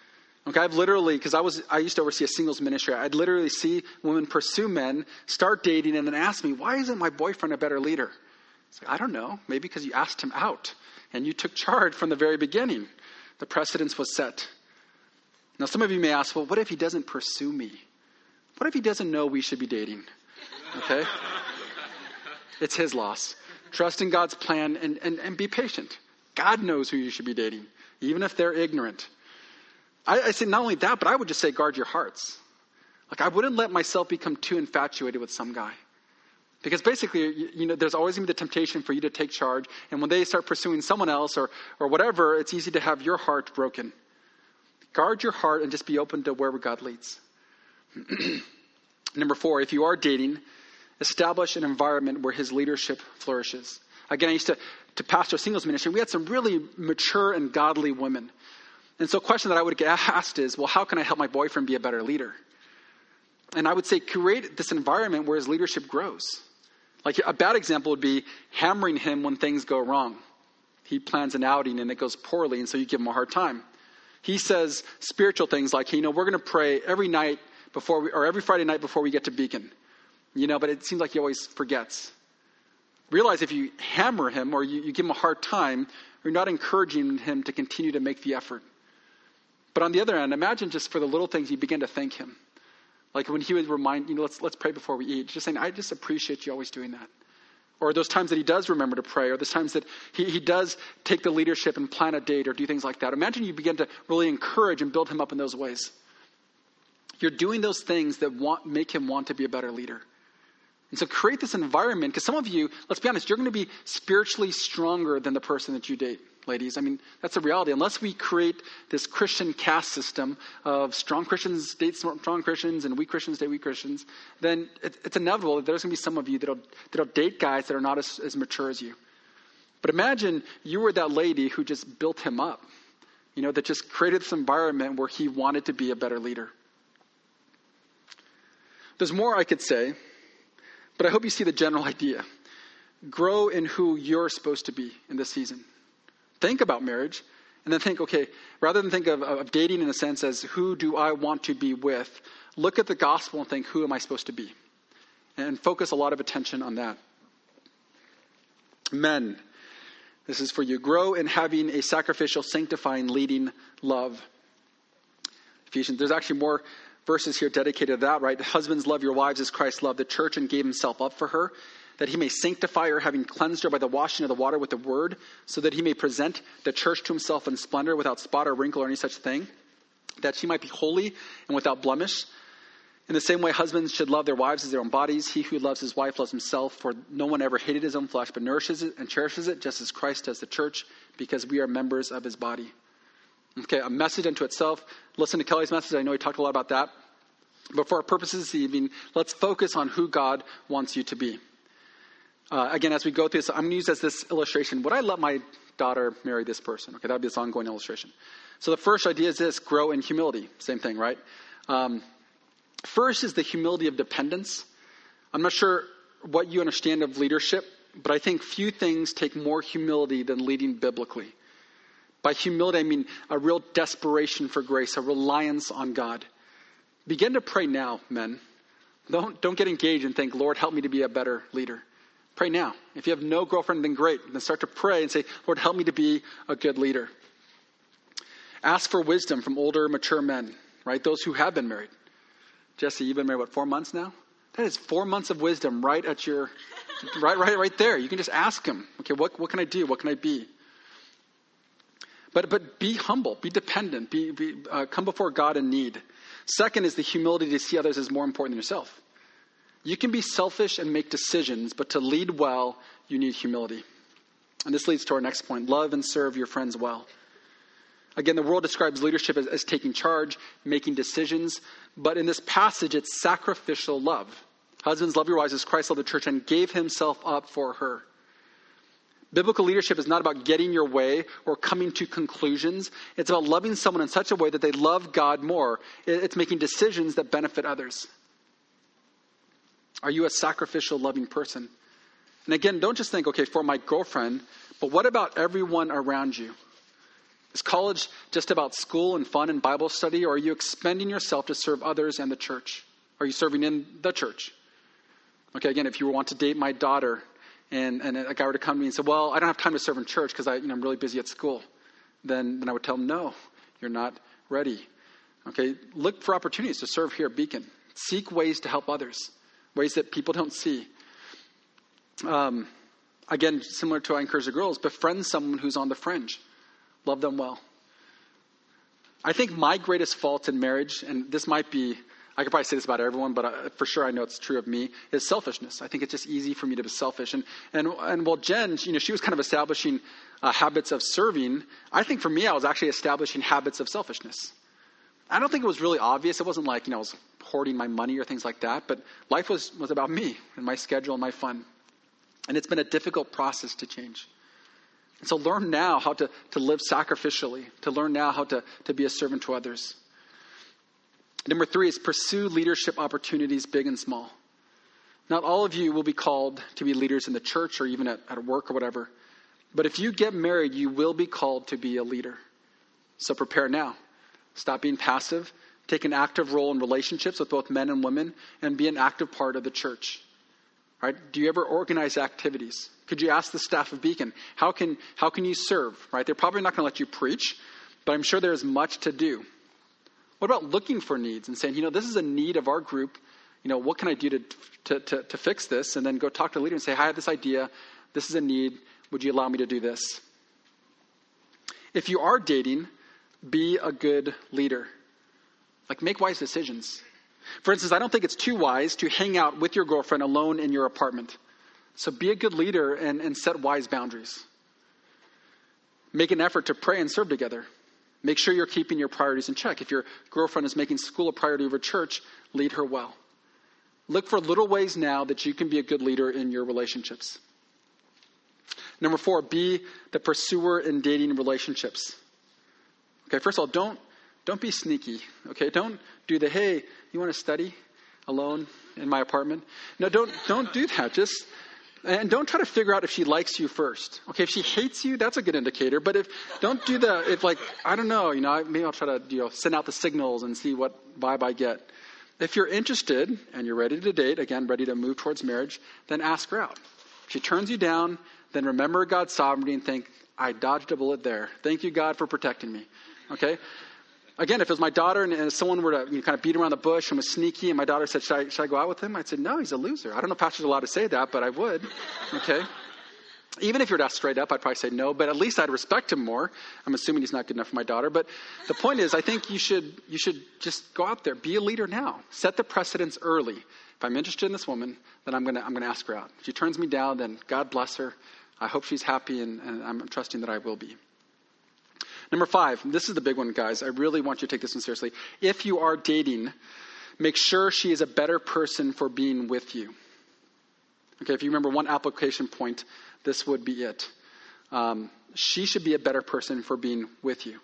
Okay, I've literally, because I used to oversee a singles ministry, I'd literally see women pursue men, start dating, and then ask me, why isn't my boyfriend a better leader? It's like, I don't know. Maybe because you asked him out and you took charge from the very beginning. The precedence was set. Now, some of you may ask, well, what if he doesn't pursue me? What if he doesn't know we should be dating? Okay? It's his loss. Trust in God's plan and be patient. God knows who you should be dating, even if they're ignorant. I say not only that, but I would just say guard your hearts. Like, I wouldn't let myself become too infatuated with some guy. Because basically, there's always going to be the temptation for you to take charge. And when they start pursuing someone else or whatever, it's easy to have your heart broken. Guard your heart and just be open to wherever God leads. Number 4, if you are dating, establish an environment where his leadership flourishes. Again, I used to pastor a singles ministry. We had some really mature and godly women. And so a question that I would get asked is, well, how can I help my boyfriend be a better leader? And I would say create this environment where his leadership grows. Like a bad example would be hammering him when things go wrong. He plans an outing and it goes poorly, and so you give him a hard time. He says spiritual things like, we're going to pray every night or every Friday night before we get to Beacon. But it seems like he always forgets. Realize if you hammer him or you give him a hard time, you're not encouraging him to continue to make the effort. But on the other hand, imagine just for the little things you begin to thank him. Like when he would remind, let's pray before we eat. Just saying, I just appreciate you always doing that. Or those times that he does remember to pray, or those times that he does take the leadership and plan a date or do things like that. Imagine you begin to really encourage and build him up in those ways. You're doing those things that make him want to be a better leader. And so create this environment, because some of you, let's be honest, you're going to be spiritually stronger than the person that you date, ladies. That's a reality. Unless we create this Christian caste system of strong Christians date strong Christians and weak Christians date weak Christians, then it's inevitable that there's going to be some of you that'll date guys that are not as mature as you. But imagine you were that lady who just built him up, that just created this environment where he wanted to be a better leader. There's more I could say, but I hope you see the general idea. Grow in who you're supposed to be in this season. Think about marriage, and then think, okay, rather than think of dating in a sense as who do I want to be with, look at the gospel and think, who am I supposed to be? And focus a lot of attention on that. Men, this is for you. Grow in having a sacrificial, sanctifying, leading love. Ephesians, there's actually more verses here dedicated to that, right? Husbands, love your wives as Christ loved the church and gave himself up for her, that he may sanctify her, having cleansed her by the washing of the water with the word, so that he may present the church to himself in splendor, without spot or wrinkle or any such thing, that she might be holy and without blemish. In the same way, husbands should love their wives as their own bodies. He who loves his wife loves himself, for no one ever hated his own flesh, but nourishes it and cherishes it, just as Christ does the church, because we are members of his body. Okay, a message unto itself. Listen to Kelly's message. I know he talked a lot about that. But for our purposes this evening, let's focus on who God wants you to be. Again, as we go through this, I'm going to use as this illustration. Would I let my daughter marry this person? Okay, that would be this ongoing illustration. So the first idea is this: grow in humility. Same thing, right? First is the humility of dependence. I'm not sure what you understand of leadership, but I think few things take more humility than leading biblically. By humility, I mean a real desperation for grace, a reliance on God. Begin to pray now, men. Don't get engaged and think, Lord, help me to be a better leader. Pray now. If you have no girlfriend, then great. Then start to pray and say, Lord, help me to be a good leader. Ask for wisdom from older, mature men, right? Those who have been married. Jesse, you've been married, 4 months now? That is 4 months of wisdom right at your, right there. You can just ask him, okay, what can I do? What can I be? But be humble, be dependent, come before God in need. Second is the humility to see others as more important than yourself. You can be selfish and make decisions, but to lead well, you need humility. And this leads to our next point. Love and serve your friends well. Again, the world describes leadership as taking charge, making decisions. But in this passage, it's sacrificial love. Husbands, love your wives as Christ loved the church and gave himself up for her. Biblical leadership is not about getting your way or coming to conclusions. It's about loving someone in such a way that they love God more. It's making decisions that benefit others. Are you a sacrificial, loving person? And again, don't just think, okay, for my girlfriend, but what about everyone around you? Is college just about school and fun and Bible study, or are you expending yourself to serve others and the church? Are you serving in the church? Okay, again, if you want to date my daughter and a guy were to come to me and say, well, I don't have time to serve in church because I'm really busy at school, then I would tell him, no, you're not ready. Okay, look for opportunities to serve here at Beacon. Seek ways to help others, ways that people don't see. Again, similar to I encourage the girls, befriend someone who's on the fringe. Love them well. I think my greatest fault in marriage, and this might be, I could probably say this about everyone, but for sure I know it's true of me, is selfishness. I think it's just easy for me to be selfish. And while Jen, she was kind of establishing habits of serving, I think for me I was actually establishing habits of selfishness. I don't think it was really obvious. It wasn't like, I was hoarding my money or things like that, but life was about me and my schedule and my fun. And it's been a difficult process to change. And so learn now how to live sacrificially, to learn now how to be a servant to others. Number 3 is pursue leadership opportunities, big and small. Not all of you will be called to be leaders in the church or even at work or whatever. But if you get married, you will be called to be a leader. So prepare now. Stop being passive. Take an active role in relationships with both men and women and be an active part of the church. Right? Do you ever organize activities? Could you ask the staff of Beacon, how can you serve? Right? They're probably not going to let you preach, but I'm sure there's much to do. What about looking for needs and saying, this is a need of our group. What can I do to fix this? And then go talk to the leader and say, I have this idea. This is a need. Would you allow me to do this? If you are dating, be a good leader. Make wise decisions. For instance, I don't think it's too wise to hang out with your girlfriend alone in your apartment. So be a good leader and set wise boundaries. Make an effort to pray and serve together. Make sure you're keeping your priorities in check. If your girlfriend is making school a priority over church, lead her well. Look for little ways now that you can be a good leader in your relationships. Number 4, be the pursuer in dating relationships. Okay, first of all, don't be sneaky. Okay, don't do the, hey, you want to study alone in my apartment? No, don't do that. And don't try to figure out if she likes you first. Okay, if she hates you, that's a good indicator. But I don't know, maybe I'll try to, send out the signals and see what vibe I get. If you're interested and you're ready to date, again, ready to move towards marriage, then ask her out. If she turns you down, then remember God's sovereignty and think, I dodged a bullet there. Thank you, God, for protecting me. Okay? Again, if it was my daughter and someone were to kind of beat around the bush and was sneaky and my daughter said, should I go out with him? I'd say, no, he's a loser. I don't know if pastors are allowed to say that, but I would. Okay? Even if you were to ask straight up, I'd probably say no, but at least I'd respect him more. I'm assuming he's not good enough for my daughter. But the point is, I think you should just go out there. Be a leader now. Set the precedence early. If I'm interested in this woman, then I'm gonna ask her out. If she turns me down, then God bless her. I hope she's happy, and I'm trusting that I will be. Number 5, this is the big one, guys. I really want you to take this one seriously. If you are dating, make sure she is a better person for being with you. Okay, if you remember one application point, this would be it. She should be a better person for being with you.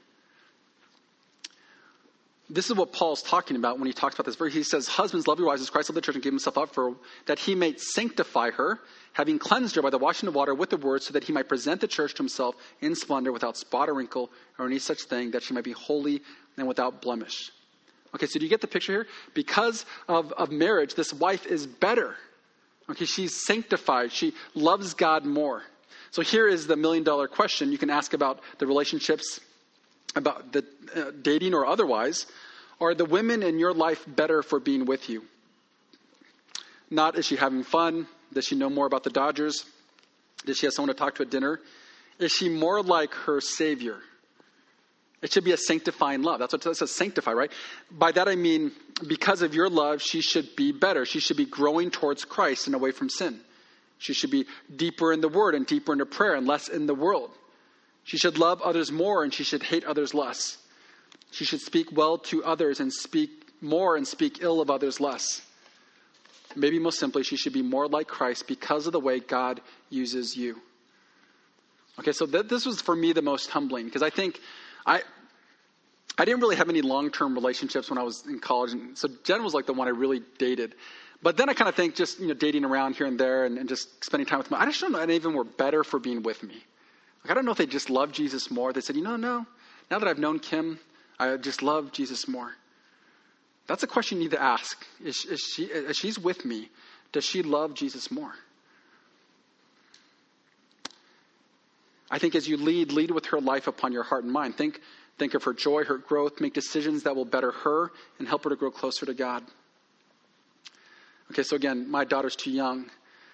This is what Paul's talking about when he talks about this verse. He says, husbands, love your wives as Christ loved the church and gave himself up for, that he may sanctify her, having cleansed her by the washing of water with the word, so that he might present the church to himself in splendor, without spot or wrinkle or any such thing, that she might be holy and without blemish. Okay, so do you get the picture here? Because of marriage, this wife is better. Okay, she's sanctified. She loves God more. So here is the $1 million question you can ask about the relationships, about the dating or otherwise. Are the women in your life better for being with you? Not, is she having fun? Does she know more about the Dodgers? Does she have someone to talk to at dinner? Is she more like her Savior? It should be a sanctifying love. That's what it says, sanctify, right? By that I mean, because of your love, she should be better. She should be growing towards Christ and away from sin. She should be deeper in the Word and deeper into prayer and less in the world. She should love others more and she should hate others less. She should speak well to others and speak more and speak ill of others less. Maybe most simply, she should be more like Christ because of the way God uses you. Okay, so this was for me the most humbling, because I think I didn't really have any long-term relationships when I was in college. And so Jen was like the one I really dated. But then I kind of think just, dating around here and there and just spending time with them, I just don't know any of them were better for being with me. Like, I don't know if they just loved Jesus more. They said, no, now that I've known Kim, I just love Jesus more. That's a question you need to ask. As she's with me, does she love Jesus more? I think as you lead with her life upon your heart and mind. Think of her joy, her growth. Make decisions that will better her and help her to grow closer to God. Okay, so again, my daughter's too young.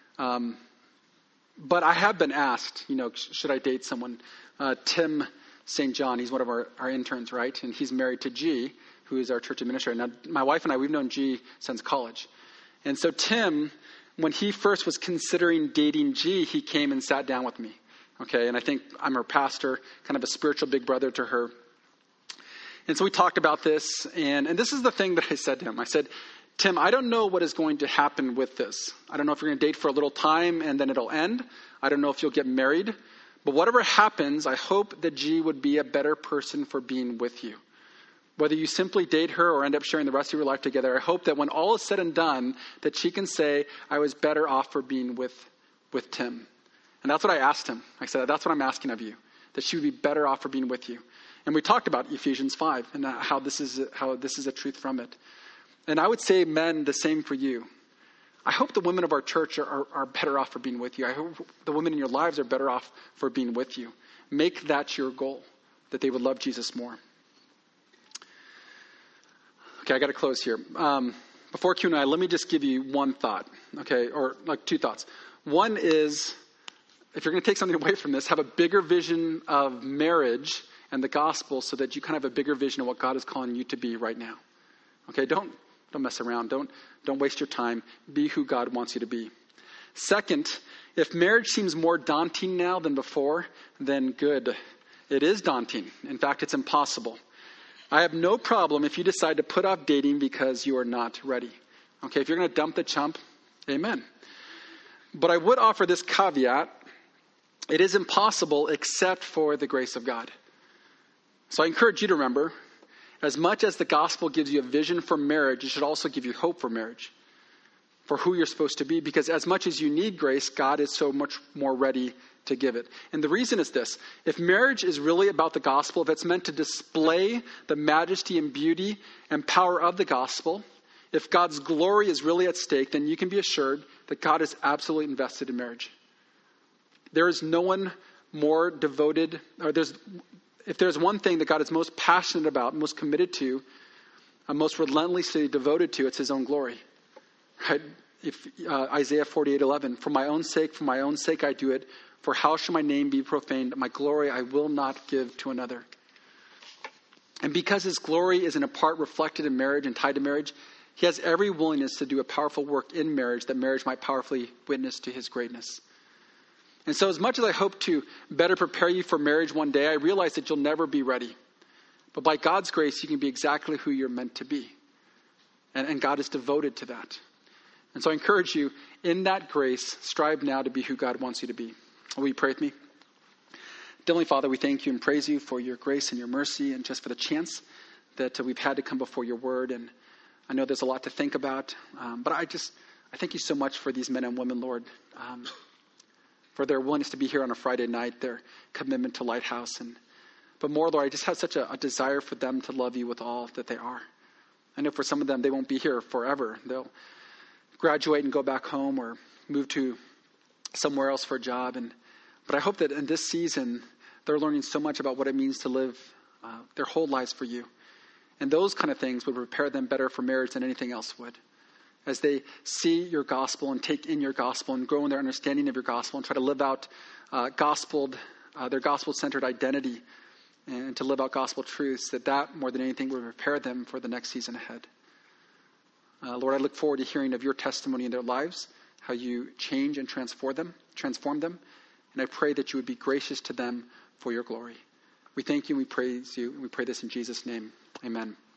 But I have been asked, should I date someone? Tim St. John, he's one of our interns, right? And he's married to G, who is our church administrator. Now, my wife and I, we've known G since college. And so Tim, when he first was considering dating G, he came and sat down with me. Okay, and I think I'm her pastor, kind of a spiritual big brother to her. And so we talked about this, and this is the thing that I said to him. I said, Tim, I don't know what is going to happen with this. I don't know if you're going to date for a little time and then it'll end. I don't know if you'll get married. But whatever happens, I hope that G would be a better person for being with you. Whether you simply date her or end up sharing the rest of your life together, I hope that when all is said and done, that she can say, I was better off for being with Tim. And that's what I asked him. I said, that's what I'm asking of you, that she would be better off for being with you. And we talked about Ephesians 5 and how this is a truth from it. And I would say, men, the same for you. I hope the women of our church are better off for being with you. I hope the women in your lives are better off for being with you. Make that your goal, that they would love Jesus more. Okay, I got to close here. Before Q&A, let me just give you one thought, okay, or like two thoughts. One is, if you're going to take something away from this, have a bigger vision of marriage and the gospel so that you kind of have a bigger vision of what God is calling you to be right now. Okay, don't mess around. Don't waste your time. Be who God wants you to be. Second, if marriage seems more daunting now than before, then good. It is daunting. In fact, it's impossible. I have no problem if you decide to put off dating because you are not ready. Okay, if you're going to dump the chump, amen. But I would offer this caveat. It is impossible except for the grace of God. So I encourage you to remember, as much as the gospel gives you a vision for marriage, it should also give you hope for marriage, for who you're supposed to be. Because as much as you need grace, God is so much more ready to give it. And the reason is this. If marriage is really about the gospel, if it's meant to display the majesty and beauty and power of the gospel, if God's glory is really at stake, then you can be assured that God is absolutely invested in marriage. There is no one more devoted, if there's one thing that God is most passionate about, most committed to, most relentlessly devoted to, it's his own glory. Right? Isaiah 48:11, for my own sake I do it. For how shall my name be profaned? My glory I will not give to another. And because his glory is in a part reflected in marriage and tied to marriage, he has every willingness to do a powerful work in marriage, that marriage might powerfully witness to his greatness. And so as much as I hope to better prepare you for marriage one day, I realize that you'll never be ready. But by God's grace, you can be exactly who you're meant to be. And God is devoted to that. And so I encourage you, in that grace, strive now to be who God wants you to be. Will you pray with me? Heavenly Father, we thank you and praise you for your grace and your mercy and just for the chance that we've had to come before your word. And I know there's a lot to think about, but I thank you so much for these men and women, Lord, for their willingness to be here on a Friday night, their commitment to Lighthouse. But more, Lord, I just have such a desire for them to love you with all that they are. I know for some of them, they won't be here forever. They'll graduate and go back home or move to somewhere else for a job. But I hope that in this season, they're learning so much about what it means to live their whole lives for you. And those kind of things would prepare them better for marriage than anything else would. As they see your gospel and take in your gospel and grow in their understanding of your gospel and try to live out their gospel-centered identity and to live out gospel truths, that more than anything would prepare them for the next season ahead. Lord, I look forward to hearing of your testimony in their lives, how you change and transform them. And I pray that you would be gracious to them for your glory. We thank you and we praise you. And we pray this in Jesus' name. Amen.